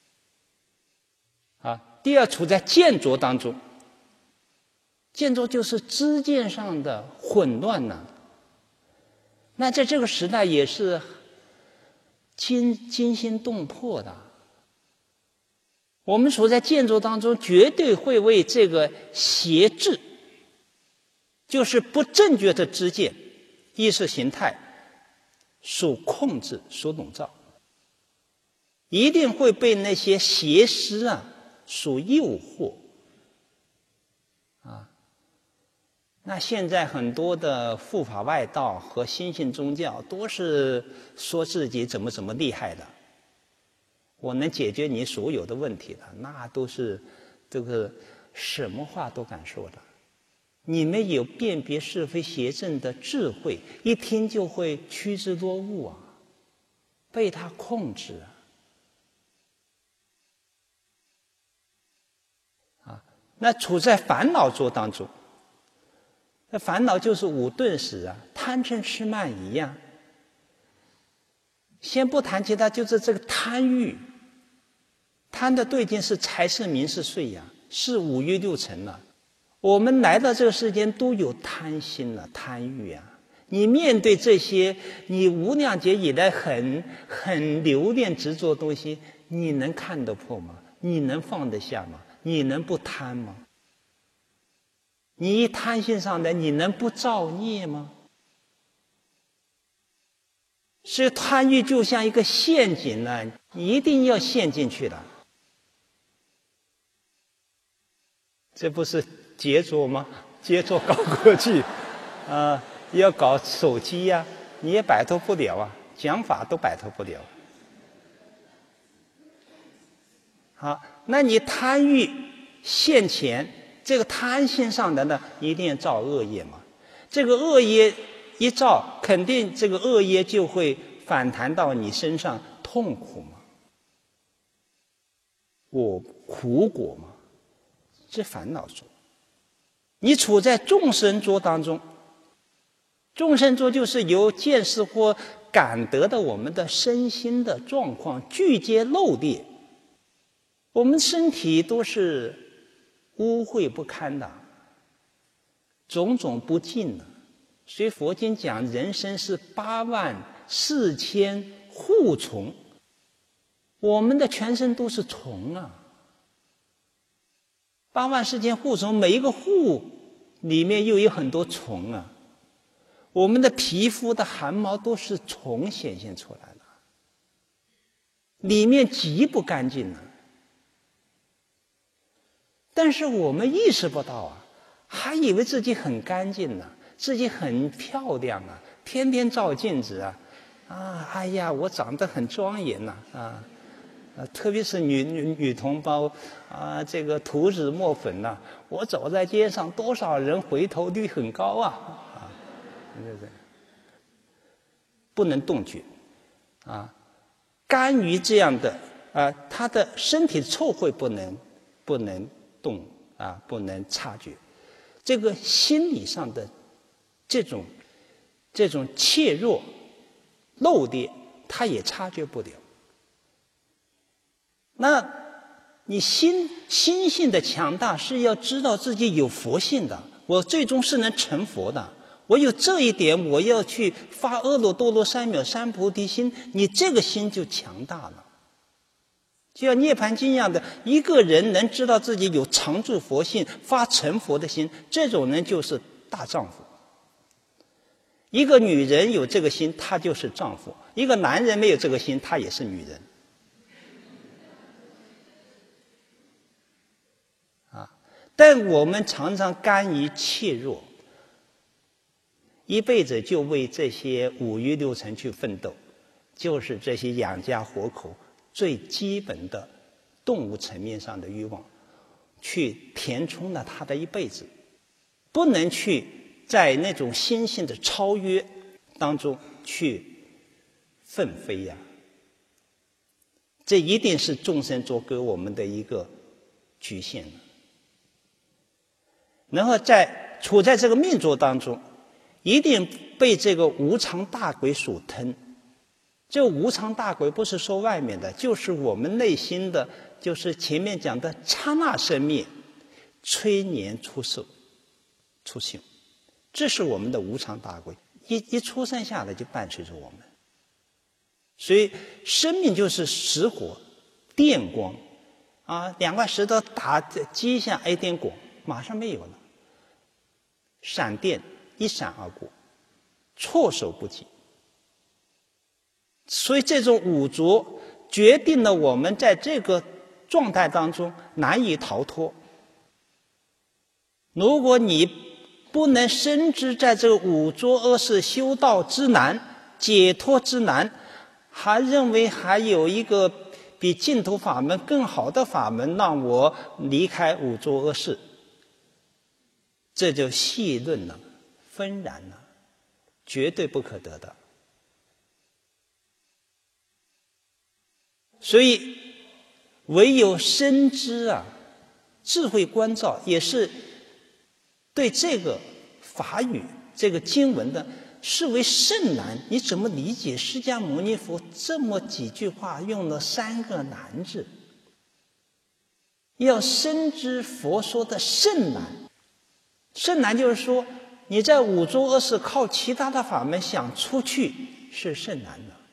第二，处在剑浊当中。剑浊就是知见上的混乱呢。那在这个时代也是惊心动魄的。我们处在剑浊当中，绝对会为这个邪智，就是不正确的知见、意识形态所控制、所笼罩，一定会被那些邪师所诱惑。那现在很多的护法外道和新兴宗教都是说自己怎么厉害的，我能解决你所有的问题的，那都是这个什么话都敢说的。你们有辨别是非邪正的智慧，一听就会趋之若鹜啊，被他控制啊！那处在烦恼浊当中。那烦恼就是五钝使啊，贪嗔痴慢疑呀。先不谈其他，就是这个贪欲，贪的对境是财色名食睡呀，是五欲六尘了。我们来到这个世间都有贪心了，贪欲啊。你面对这些你无量劫以来很留恋执着的东西，你能看得破吗？你能放得下吗？你能不贪吗？你一贪心上来，你能不造孽吗？所以贪欲就像一个陷阱呢，你一定要陷进去的。这不是杰作吗？杰作搞过去要搞手机呀，你也摆脱不了啊，讲法都摆脱不了。好，那你贪欲现前，这个贪心上来呢，一定要造恶业嘛。这个恶业一造，肯定这个恶业就会反弹到你身上，痛苦嘛，苦果嘛，这烦恼浊。你处在众生浊当中，众生浊就是由见识或感得的我们的身心的状况俱皆漏劣，我们身体都是污秽不堪的，种种不净的。所以佛经讲人生是84000护虫，我们的全身都是虫啊，84000护虫，每一个护里面又有很多虫啊。我们的皮肤的汗毛都是虫显现出来的，里面极不干净啊。但是我们意识不到啊，还以为自己很干净呢，自己很漂亮啊，天天照镜子哎呀，我长得很庄严呐特别是女同胞这个涂脂抹粉呐，我走在街上，多少人回头率很高对，不能动觉甘于这样的他的身体臭秽不能动不能察觉， 这个心理上的这种怯弱、漏跌，他也察觉不了。那你心性的强大是要知道自己有佛性的，我最终是能成佛的。我有这一点，我要去发阿耨多罗三藐三菩提心，你这个心就强大了。就像涅槃经一样的，一个人能知道自己有常住佛性、发成佛的心，这种人就是大丈夫。一个女人有这个心，她就是丈夫；一个男人没有这个心，他也是女人。但我们常常甘于怯弱，一辈子就为这些五欲六尘去奋斗，就是这些养家活口最基本的动物层面上的欲望，去填充了他的一辈子，不能去在那种心性的超越当中去奋飞呀。这一定是众生做给我们的一个局限。然后处在这个命座当中，一定被这个无常大鬼所吞。这个无常大鬼不是说外面的，就是我们内心的，就是前面讲的刹那生灭、催年出受、出行，这是我们的无常大鬼，一出生下来就伴随着我们。所以生命就是石火、电光啊，两块石头打击一下，哎，电光马上没有了。闪电一闪而过，措手不及。所以这种五浊决定了我们在这个状态当中难以逃脱。如果你不能深知在这个五浊恶世修道之难、解脱之难，还认为还有一个比净土法门更好的法门让我离开五浊恶世，这就细论了，纷然了，绝对不可得的。所以唯有深知啊，智慧关照，也是对这个法语、这个经文的视为甚难。你怎么理解释迦牟尼佛这么几句话用了3个难字？要深知佛说的甚难。甚难就是说，你在五浊恶世靠其他的法门想出去是甚难的，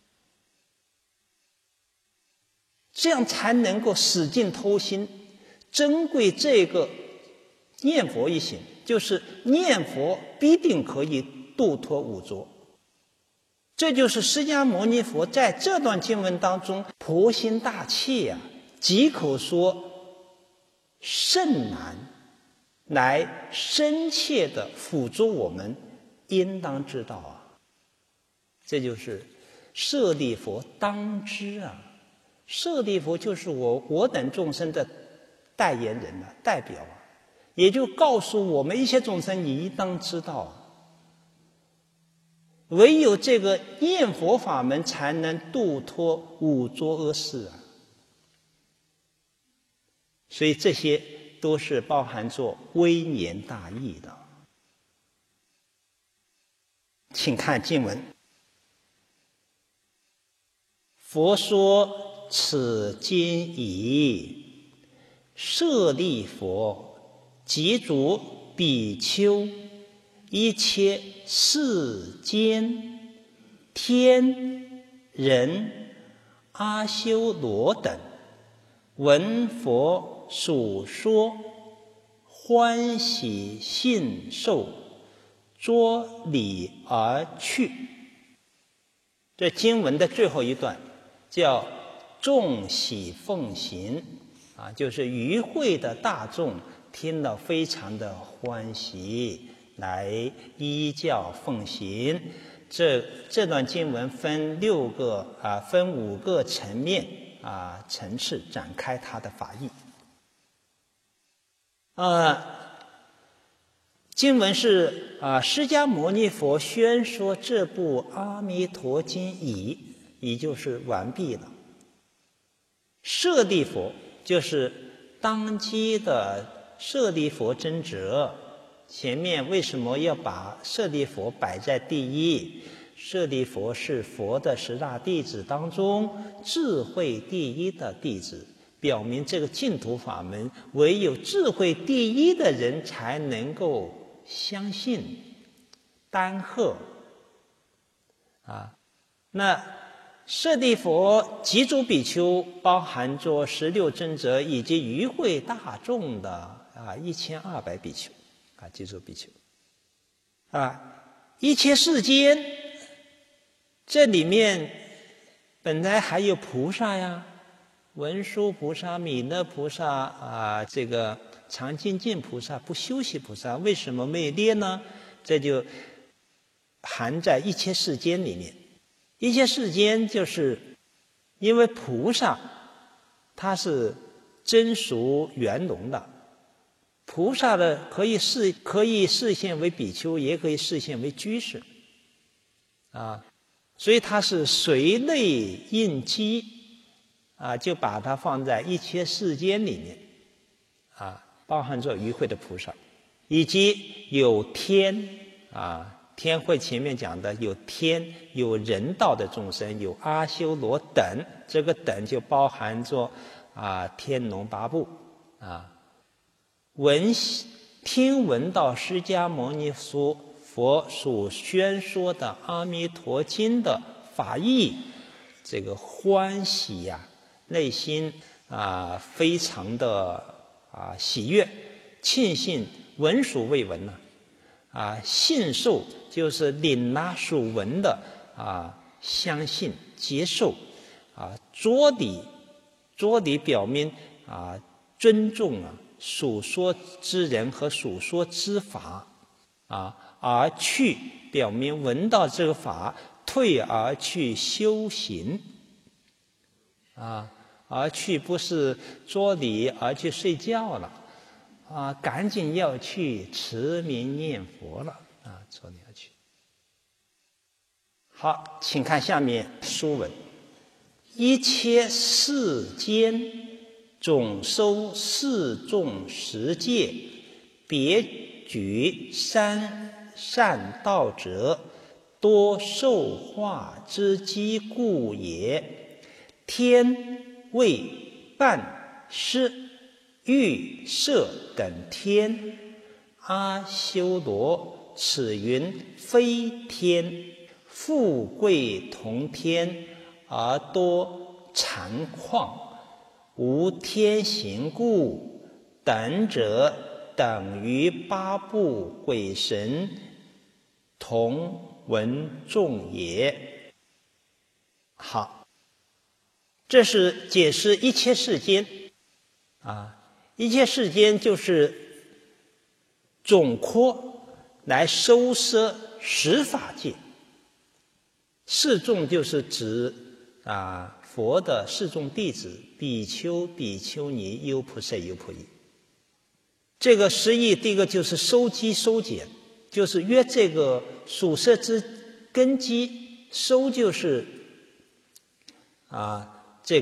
这样才能够使劲偷心，珍贵这个念佛一行，就是念佛必定可以度脱五浊。这就是释迦牟尼佛在这段经文当中婆心大气呀，几口说甚难，来深切地辅助我们应当知道啊。这就是舍利佛当知啊。舍利佛就是我等众生的代言人啊，代表啊，也就告诉我们一切众生，你应当知道啊。唯有这个念佛法门才能度脱五浊恶世啊。所以这些都是包含着微言大义的。请看经文，佛说此经已，舍利佛，即足比丘，一切世间天人阿修罗等，闻佛所说，欢喜信受，作礼而去。这经文的最后一段叫众喜奉行啊，就是与会的大众听了非常的欢喜，来依教奉行。这段经文分5个层面层次展开它的法义。经文是释迦牟尼佛宣说这部《阿弥陀经》已就是完毕了。舍利佛就是当机的舍利佛真者前面为什么要把舍利佛摆在第一？舍利佛是佛的10大弟子当中智慧第一的弟子，表明这个净土法门唯有智慧第一的人才能够相信丹贺那舍利佛几组比丘包含着16尊者以及与会大众的1200比丘几组比丘一切世间这里面本来还有菩萨呀，文殊菩萨、弥勒菩萨这个常精进菩萨、不休息菩萨，为什么没有列呢？这就含在一切世间里面。一切世间就是因为菩萨他是真俗圆融的，菩萨的可以示现为比丘，也可以示现为居士所以它是随类应机就把它放在一切世间里面包含着与会的菩萨，以及有天天会前面讲的有天有人道的众生，有阿修罗等，这个等就包含着天龙八部听闻到释迦牟尼佛所宣说的阿弥陀经的法义，这个欢喜内心非常的喜悦庆幸，闻所未闻信受就是领纳所闻的相信接受着理表明尊重所说之人和所说之法而去表明闻到这个法，退而去修行而去不是着理而去睡觉了赶紧要去持名念佛了着理而去。好，请看下面书文：一切世间总收四众十界，别举善道者，多受化之机故也。天位半施欲色等天，阿修罗此云非天，富贵同天而多残况，无天行故，等者等于八部鬼神同文众也。好，这是解释一切世间一切世间就是总括来收摄十法界。四众就是指佛的四众弟子，比丘、比丘尼、优婆塞、优婆夷。这个十义第一个就是收集收减，就是约这个属摄之根基，收就是这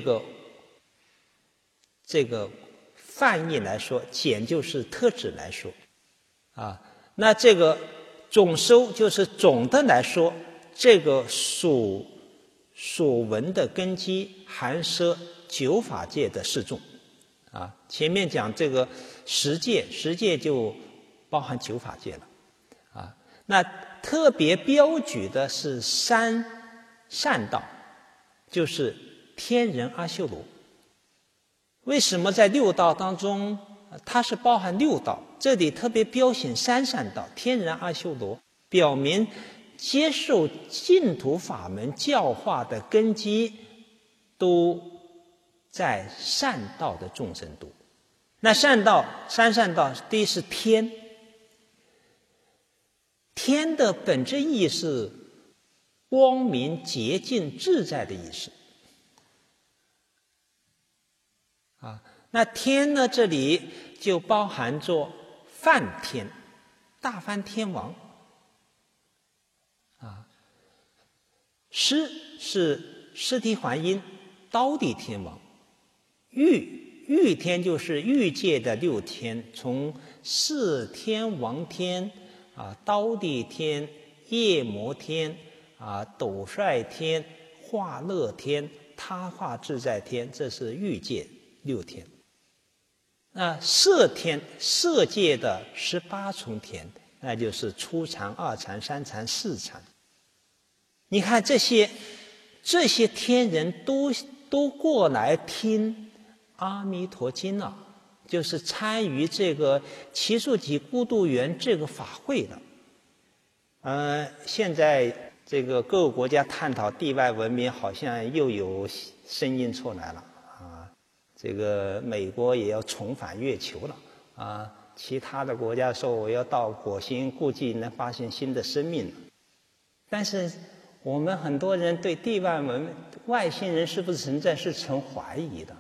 个范义来说，减就是特指来说那这个总收就是总的来说，这个所闻的根基含摄九法界的四众前面讲这个十界就包含九法界了那特别标举的是三善道，就是天人阿修罗。为什么在六道当中它是包含六道，这里特别标显三善道天人阿修罗，表明接受净土法门教化的根基都在善道的众生多。那善道三善道，第一是天，天的本质意义是光明洁净自在的意思那天呢，这里就包含着梵天，大梵天王狮是尸提还因，刀地天王。 欲天就是欲界的6天，从四天王天刀地天、夜摩天斗率天、化乐天、他化自在天，这是欲界6天。那色天，色界的18重天，那就是初禅、二禅、三禅、四禅。你看这些天人都过来听阿弥陀经了，就是参与这个祇树给孤独园这个法会的。现在这个各个国家探讨地外文明，好像又有声音出来了这个美国也要重返月球了其他的国家说我要到火星，估计能发现新的生命了。但是我们很多人对地外文明、外星人是不是存在是存怀疑的。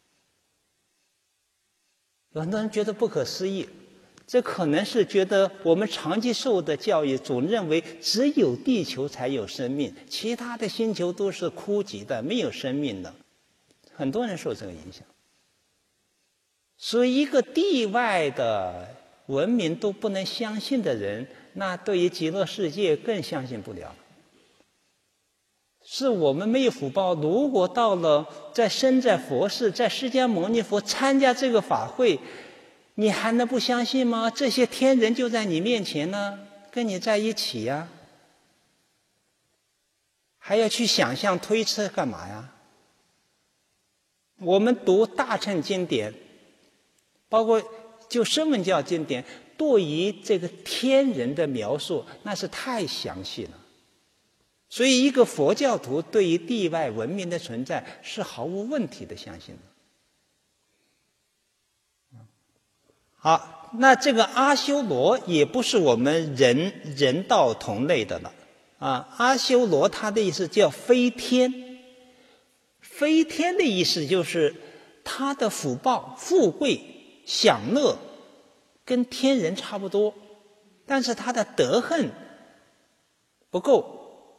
有很多人觉得不可思议，这可能是觉得我们长期受的教育总认为只有地球才有生命，其他的星球都是枯寂的，没有生命的。很多人受这个影响。所以一个地外的文明都不能相信的人，那对于极乐世界更相信不了。是我们没有福报，如果到了身在佛寺，在释迦牟尼佛参加这个法会，你还能不相信吗？这些天人就在你面前呢，跟你在一起呀，还要去想象推测干嘛呀？我们读大乘经典，包括就声闻教经典，对于这个天人的描述那是太详细了。所以一个佛教徒对于地外文明的存在是毫无问题的相信的。好，那这个阿修罗也不是我们人道同类的了阿修罗他的意思叫飞天，飞天的意思就是他的福报、富贵、享乐跟天人差不多，但是他的德恨不够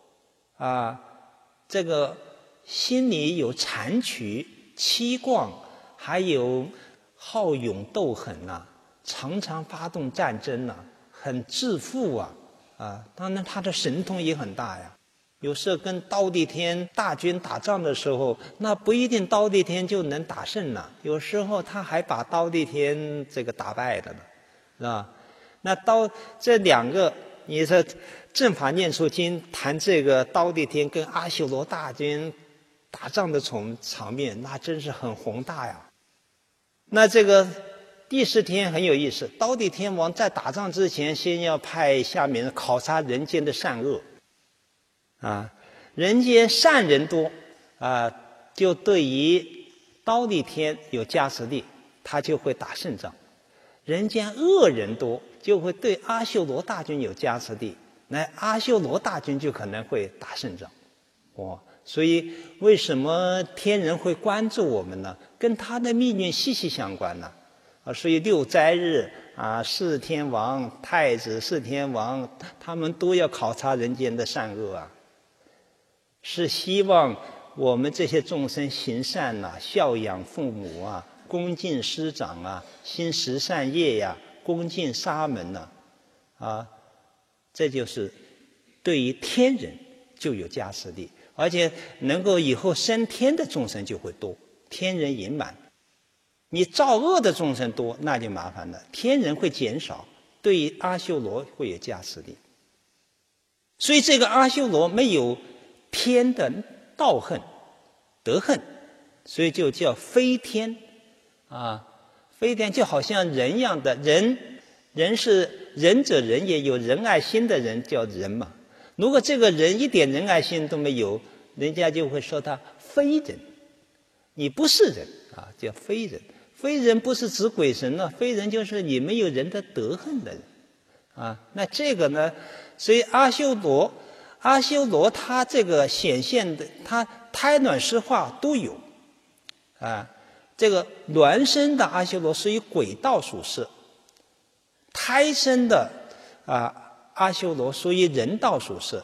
这个心里有残取、欺妄，还有好勇斗狠常常发动战争很自负当然他的神通也很大呀。有时候跟忉利天大军打仗的时候，那不一定忉利天就能打胜了，有时候他还把忉利天这个打败了呢，是吧？那这两个，你说正法念处经谈这个忉利天跟阿修罗大军打仗的场面，那真是很宏大呀。那这个第10天很有意思，忉利天王在打仗之前，先要派下面考察人间的善恶人间善人多就对于忉利天有加持力，他就会打胜仗。人间恶人多，就会对阿修罗大军有加持力，那阿修罗大军就可能会打胜仗所以为什么天人会关注我们呢？跟他的命运息息相关呢所以6斋日4天王、太子、4天王，他们都要考察人间的善恶是希望我们这些众生行善孝养父母恭敬师长兴十善业恭敬沙门这就是对于天人就有加持力，而且能够以后升天的众生就会多，天人盈满。你造恶的众生多，那就麻烦了，天人会减少，对于阿修罗会有加持力。所以这个阿修罗没有天的道恨、德恨，所以就叫飞天飞天就好像人一样的，人是仁者仁也，有仁爱心的人叫人嘛。如果这个人一点仁爱心都没有，人家就会说他非人，你不是人叫非人。非人不是指鬼神了，非人就是你没有人的德恨的人那这个呢，所以阿修罗他这个显现的，他胎卵湿化都有这个卵生的阿修罗属于鬼道属色，胎生的阿修罗属于人道属色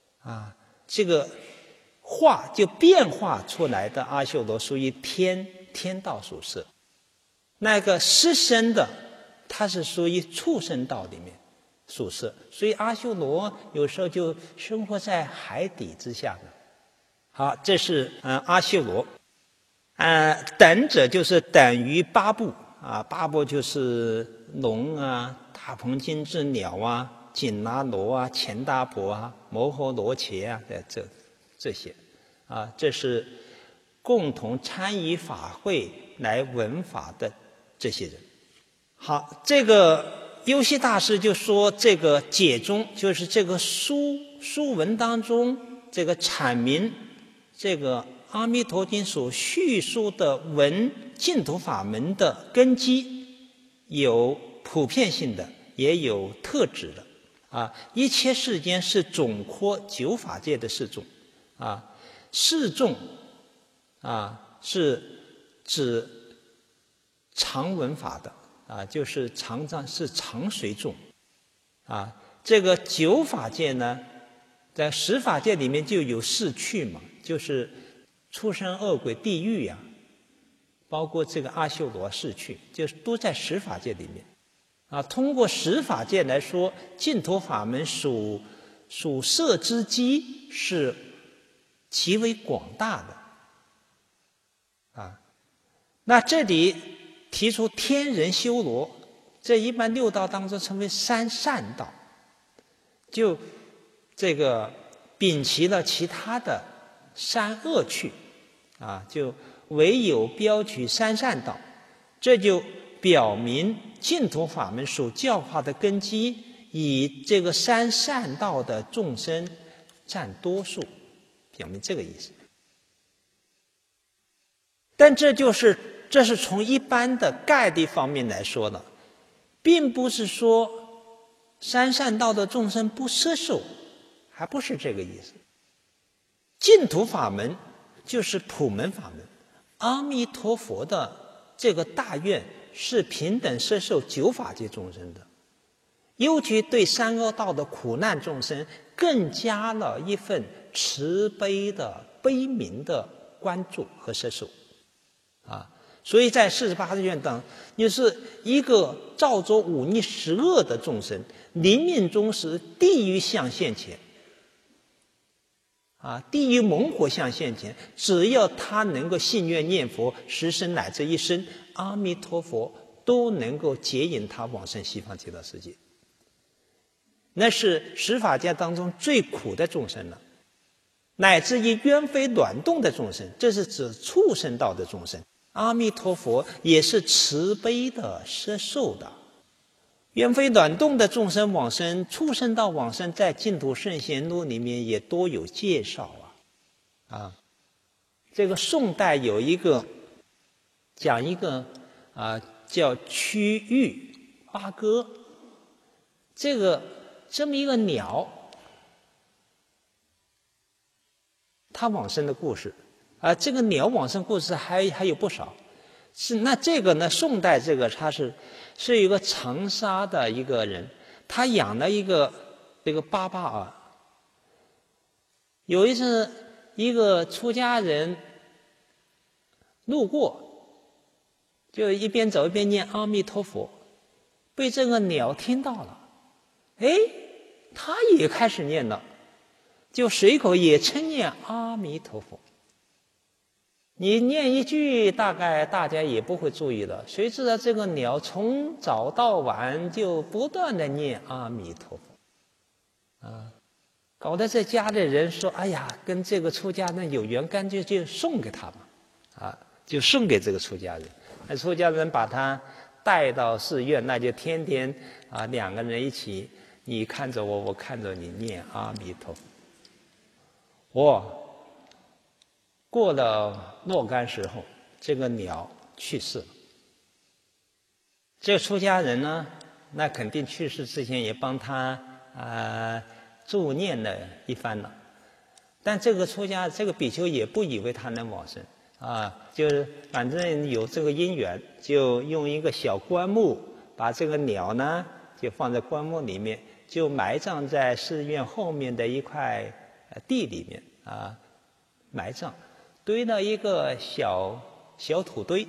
这个化就变化出来的阿修罗属于天天道属色，那个湿身的它是属于畜生道里面属色，所以阿修罗有时候就生活在海底之下的。好，这是阿修罗。等者就是等于八部啊，八部就是龙啊、大鹏金翅鸟啊、紧那罗啊、乾达婆啊、摩诃罗伽啊，这些啊，这是共同参与法会来闻法的这些人。好，这个优溪大师就说，这个解中就是这个书文当中这个阐明这个阿弥陀经所叙述的闻净土法门的根基，有普遍性的，也有特指的啊。一切世间是总括九法界的四众啊，四众啊是指常闻法的啊，就是是常随众啊。这个九法界呢，在十法界里面就有四趣嘛，就是畜生、恶鬼、地狱呀，包括这个阿修罗四趣，就是都在十法界里面啊。通过十法界来说，净土法门属色之机是极为广大的啊。那这里提出天人修罗，这一般六道当中称为三善道，就这个摒弃了其他的三恶趣啊，就唯有标举三善道，这就表明净土法门所教化的根基，以这个三善道的众生占多数，表明这个意思。但这是从一般的概率方面来说的，并不是说三善道的众生不摄受，还不是这个意思。净土法门就是普门法门，阿弥陀佛的这个大愿是平等摄受九法界众生的，尤其对三恶道的苦难众生更加了一份慈悲的悲悯的关注和摄受啊。所以在48愿当，你是一个造作忤逆十恶的众生，临命终时地狱相现前啊，地狱猛火相现前，只要他能够信愿念佛，十生乃至一生，阿弥陀佛都能够接引他往生西方极乐世界。那是十法界当中最苦的众生了，乃至于冤非卵动的众生，这是指畜生道的众生，阿弥陀佛也是慈悲的摄受的。冤非卵动的众生往生，畜生道往生，在净土圣贤录里面也多有介绍啊。这个宋代有一个讲一个叫区域八哥，这么一个鸟，它往生的故事啊。这个鸟往生故事还有不少。那这个呢？宋代这个他是一个长沙的一个人，他养了一个巴巴啊。有一次，一个出家人路过，就一边走一边念阿弥陀佛，被这个鸟听到了，他也开始念了，就随口也称念阿弥陀佛。你念一句，大概大家也不会注意的。谁知道这个鸟从早到晚就不断的念阿弥陀佛，搞得这家里人说：“哎呀，跟这个出家人有缘，干脆就送给他吧。”就送给这个出家人。那出家人把他带到寺院，那就天天两个人一起，你看着我，我看着你，念阿弥陀佛。过了若干时候，这个鸟去世了。这个出家人呢，那肯定去世之前也帮他助念了一番了。但这个比丘也不以为他能往生就是反正有这个因缘，就用一个小棺木把这个鸟呢就放在棺木里面，就埋葬在寺院后面的一块地里面埋葬。堆了一个小小土堆，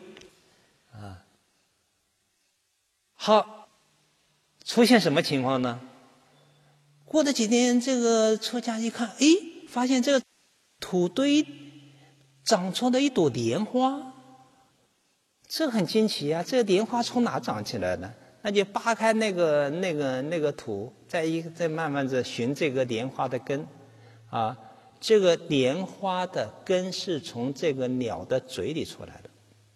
好，出现什么情况呢？过了几天，这个出家一看，发现这个土堆长出了一朵莲花，这很惊奇啊！这个莲花从哪长起来的？那就扒开那个土，再慢慢的寻这个莲花的根，这个莲花的根是从这个鸟的嘴里出来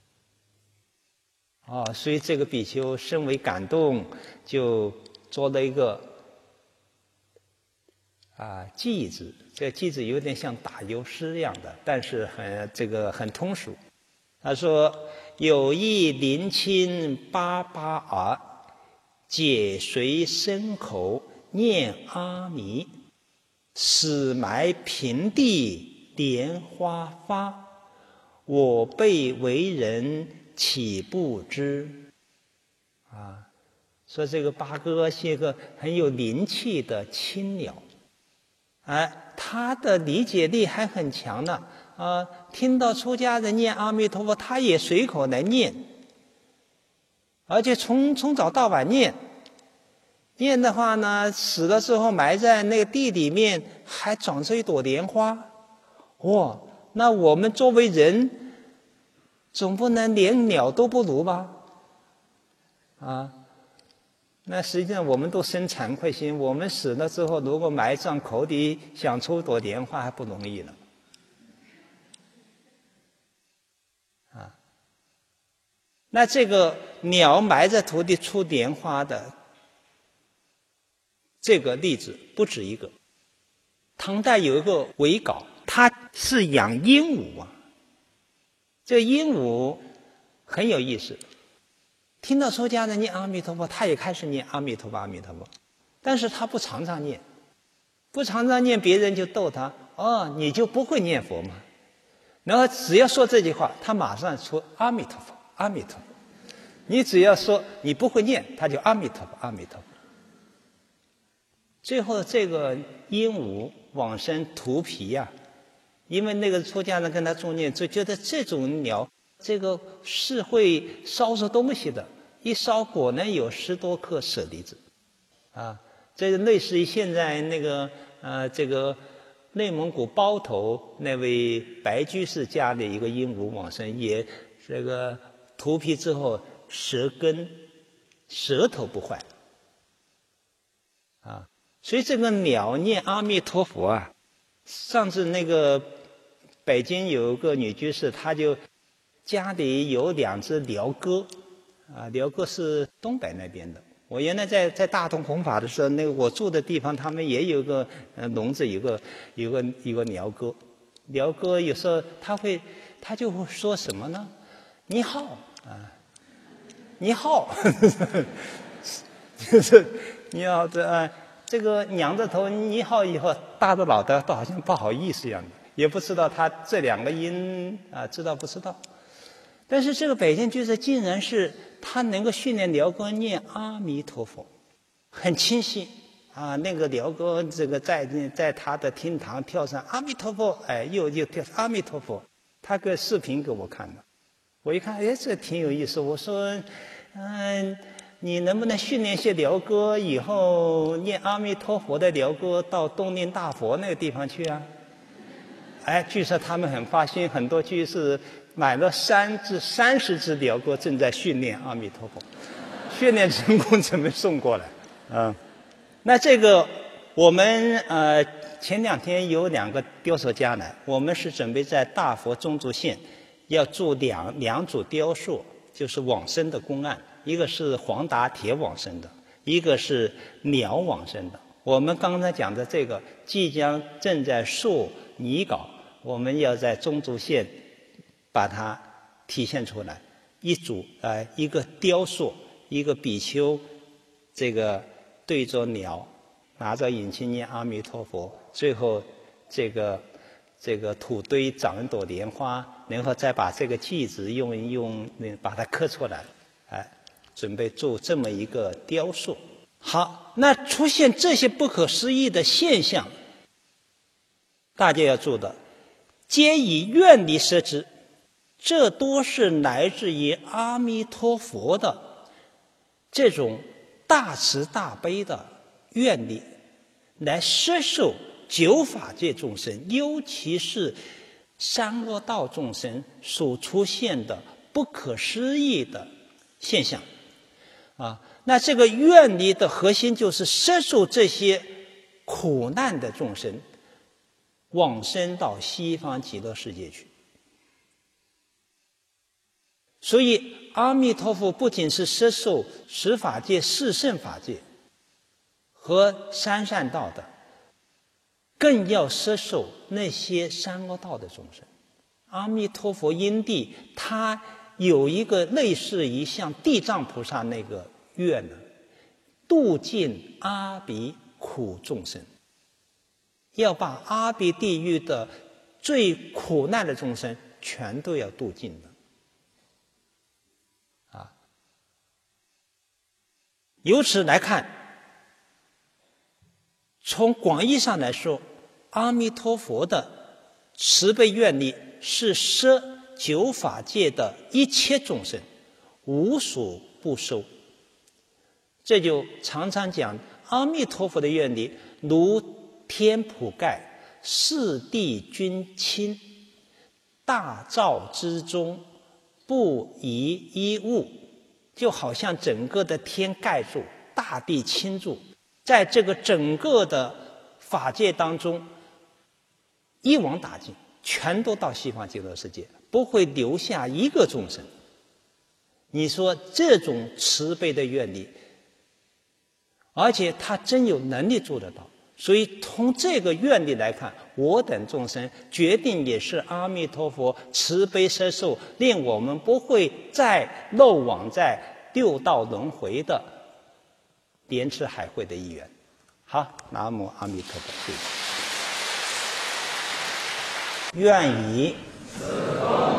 的，所以这个比丘深为感动，就做了一个偈子。这个偈子有点像打油诗一样的，但是很通俗。他说：有意临亲巴巴尔，解随身口念阿弥，死埋平地莲花发，我辈为人岂不知？说这个八哥是一个很有灵气的青鸟，他的理解力还很强呢。听到出家人念阿弥陀佛，他也随口来念，而且从早到晚念。念的话呢，死了之后埋在那个地里面，还长出一朵莲花。那我们作为人，总不能连鸟都不如吧？那实际上我们都生惭愧心，我们死了之后，如果埋葬口里想出朵莲花还不容易呢。那这个鸟埋在土里出莲花的这个例子不止一个。唐代有一个韦皋，他是养鹦鹉这鹦鹉很有意思，听到出家人念阿弥陀佛，他也开始念阿弥陀佛阿弥陀佛，但是他不常常念，别人就逗他，你就不会念佛吗？然后只要说这句话，他马上说阿弥陀佛阿弥陀佛。你只要说你不会念，他就阿弥陀佛阿弥陀佛。最后这个鹦鹉往生荼毗因为那个出家人跟他助念，就觉得这种鸟这个是会烧出东西的，一烧果然有10多颗舍利子这类似于现在那个这个内蒙古包头那位白居士家的一个鹦鹉往生，也这个荼毗之后舌头不坏所以这个鸟念阿弥陀佛上次那个北京有个女居士，她就家里有2只鹩哥鹩哥是东北那边的。我原来在大同弘法的时候，那个我住的地方他们也有个笼子，有个鹩哥。鹩哥有时候他就会说什么呢？你好你好就是你好这个仰着头你好以后，大着脑袋都好像不好意思一样的，也不知道他这2个音知道不知道。但是这个北京居士竟然是他能够训练鹩哥念阿弥陀佛，很清晰那个鹩哥这个在他的厅堂跳上阿弥陀佛，又跳阿弥陀佛，他个视频给我看的。我一看，这挺有意思。我说，你能不能训练些鹩哥，以后念阿弥陀佛的鹩哥到东林大佛那个地方去据说他们很发心，很多居士买了30只鹩哥，正在训练阿弥陀佛，训练成功准备送过来。那这个我们前2天有2个雕塑家来，我们是准备在大佛中轴线要做两组雕塑，就是往生的公案，一个是黄达铁往生的，一个是鸟往生的。我们刚才讲的这个正在塑拟稿，我们要在中轴线把它体现出来。一个雕塑，一个比丘这个对着鸟，拿着引磬念阿弥陀佛，最后这个土堆长一朵莲花，然后再把这个偈子用把它刻出来，准备做这么一个雕塑。好，那出现这些不可思议的现象，大家要做的，皆以愿力摄之。 这都是来自于阿弥陀佛的这种大慈大悲的愿力，来摄受九法界众生，尤其是三恶道众生所出现的不可思议的现象那这个愿力的核心就是摄受这些苦难的众生往生到西方极乐世界去。所以阿弥陀佛不仅是摄受十法界、四圣法界和三善道的，更要摄受那些三恶道的众生。阿弥陀佛因地，他有一个类似于像地藏菩萨那个愿呢，度尽阿鼻苦众生，要把阿鼻地狱的最苦难的众生全都要度尽的。由此来看，从广义上来说，阿弥陀佛的慈悲愿力是摄九法界的一切众生，无所不收。这就常常讲阿弥陀佛的愿力如天普盖，四地均清，大照之中不遗一物，就好像整个的天盖住，大地倾注，在这个整个的法界当中一网打尽，全都到西方极乐世界，不会留下一个众生。你说这种慈悲的愿力，而且他真有能力做得到，所以从这个愿力来看，我等众生决定也是阿弥陀佛慈悲摄受，令我们不会再漏网在六道轮回的莲池海会的一员。好，南无阿弥陀佛。愿以